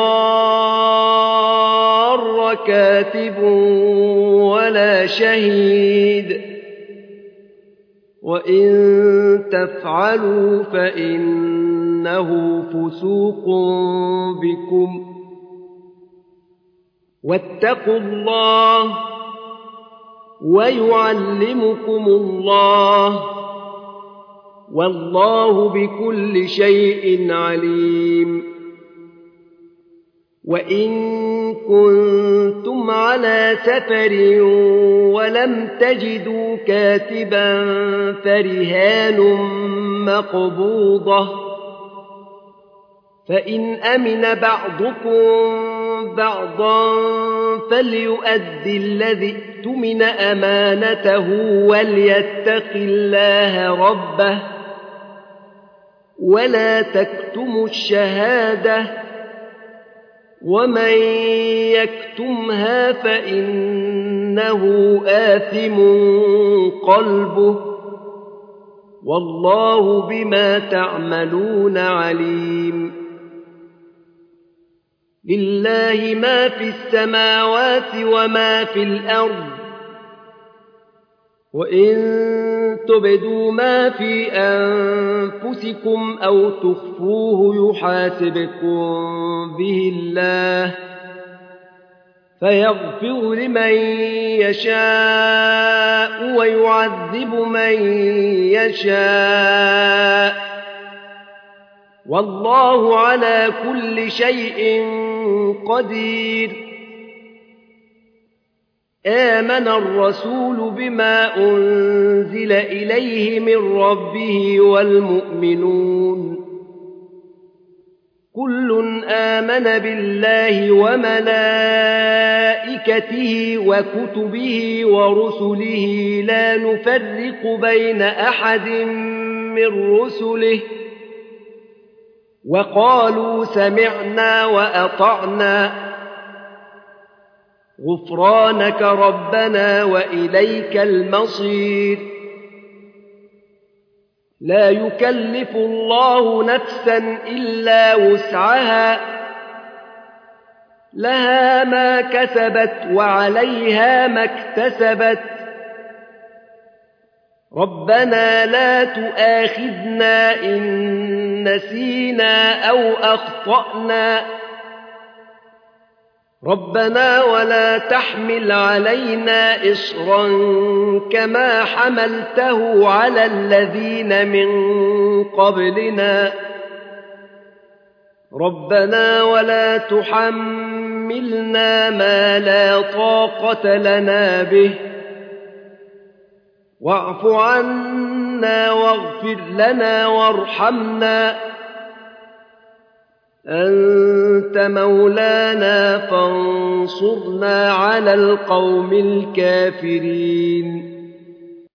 يضار كاتب ولا شهيد وإن تفعلوا فإنه فسوق بكم واتقوا الله ويعلمكم الله والله بكل شيء عليم وإن كنتم على سفر ولم تجدوا كاتبا فرهان مقبوضة فإن أمن بعضكم بعضا فليؤدي الذي اؤتمن أمانته وليتق الله ربه ولا تكتموا الشهادة ومن يكتمها فإنه آثم قلبه والله بما تعملون عليم لله ما في السماوات وما في الأرض وإن تبدوا ما في أنفسكم أو تخفوه يحاسبكم به الله فيغفر لمن يشاء ويعذب من يشاء والله على كل شيء قدير آمن الرسول بما أنزل إليه من ربه والمؤمنون كل آمن بالله وملائكته وكتبه ورسله لا نفرق بين أحد من رسله وقالوا سمعنا وأطعنا غفرانك ربنا وإليك المصير لا يكلف الله نفسا إلا وسعها لها ما كسبت وعليها ما اكتسبت ربنا لا تؤاخذنا إن نسينا أو أخطأنا ربنا ولا تحمل علينا إصرا كما حملته على الذين من قبلنا ربنا ولا تحملنا ما لا طاقة لنا به واعف عنا واغفر لنا وارحمنا أنت مولانا فانصرنا على القوم الكافرين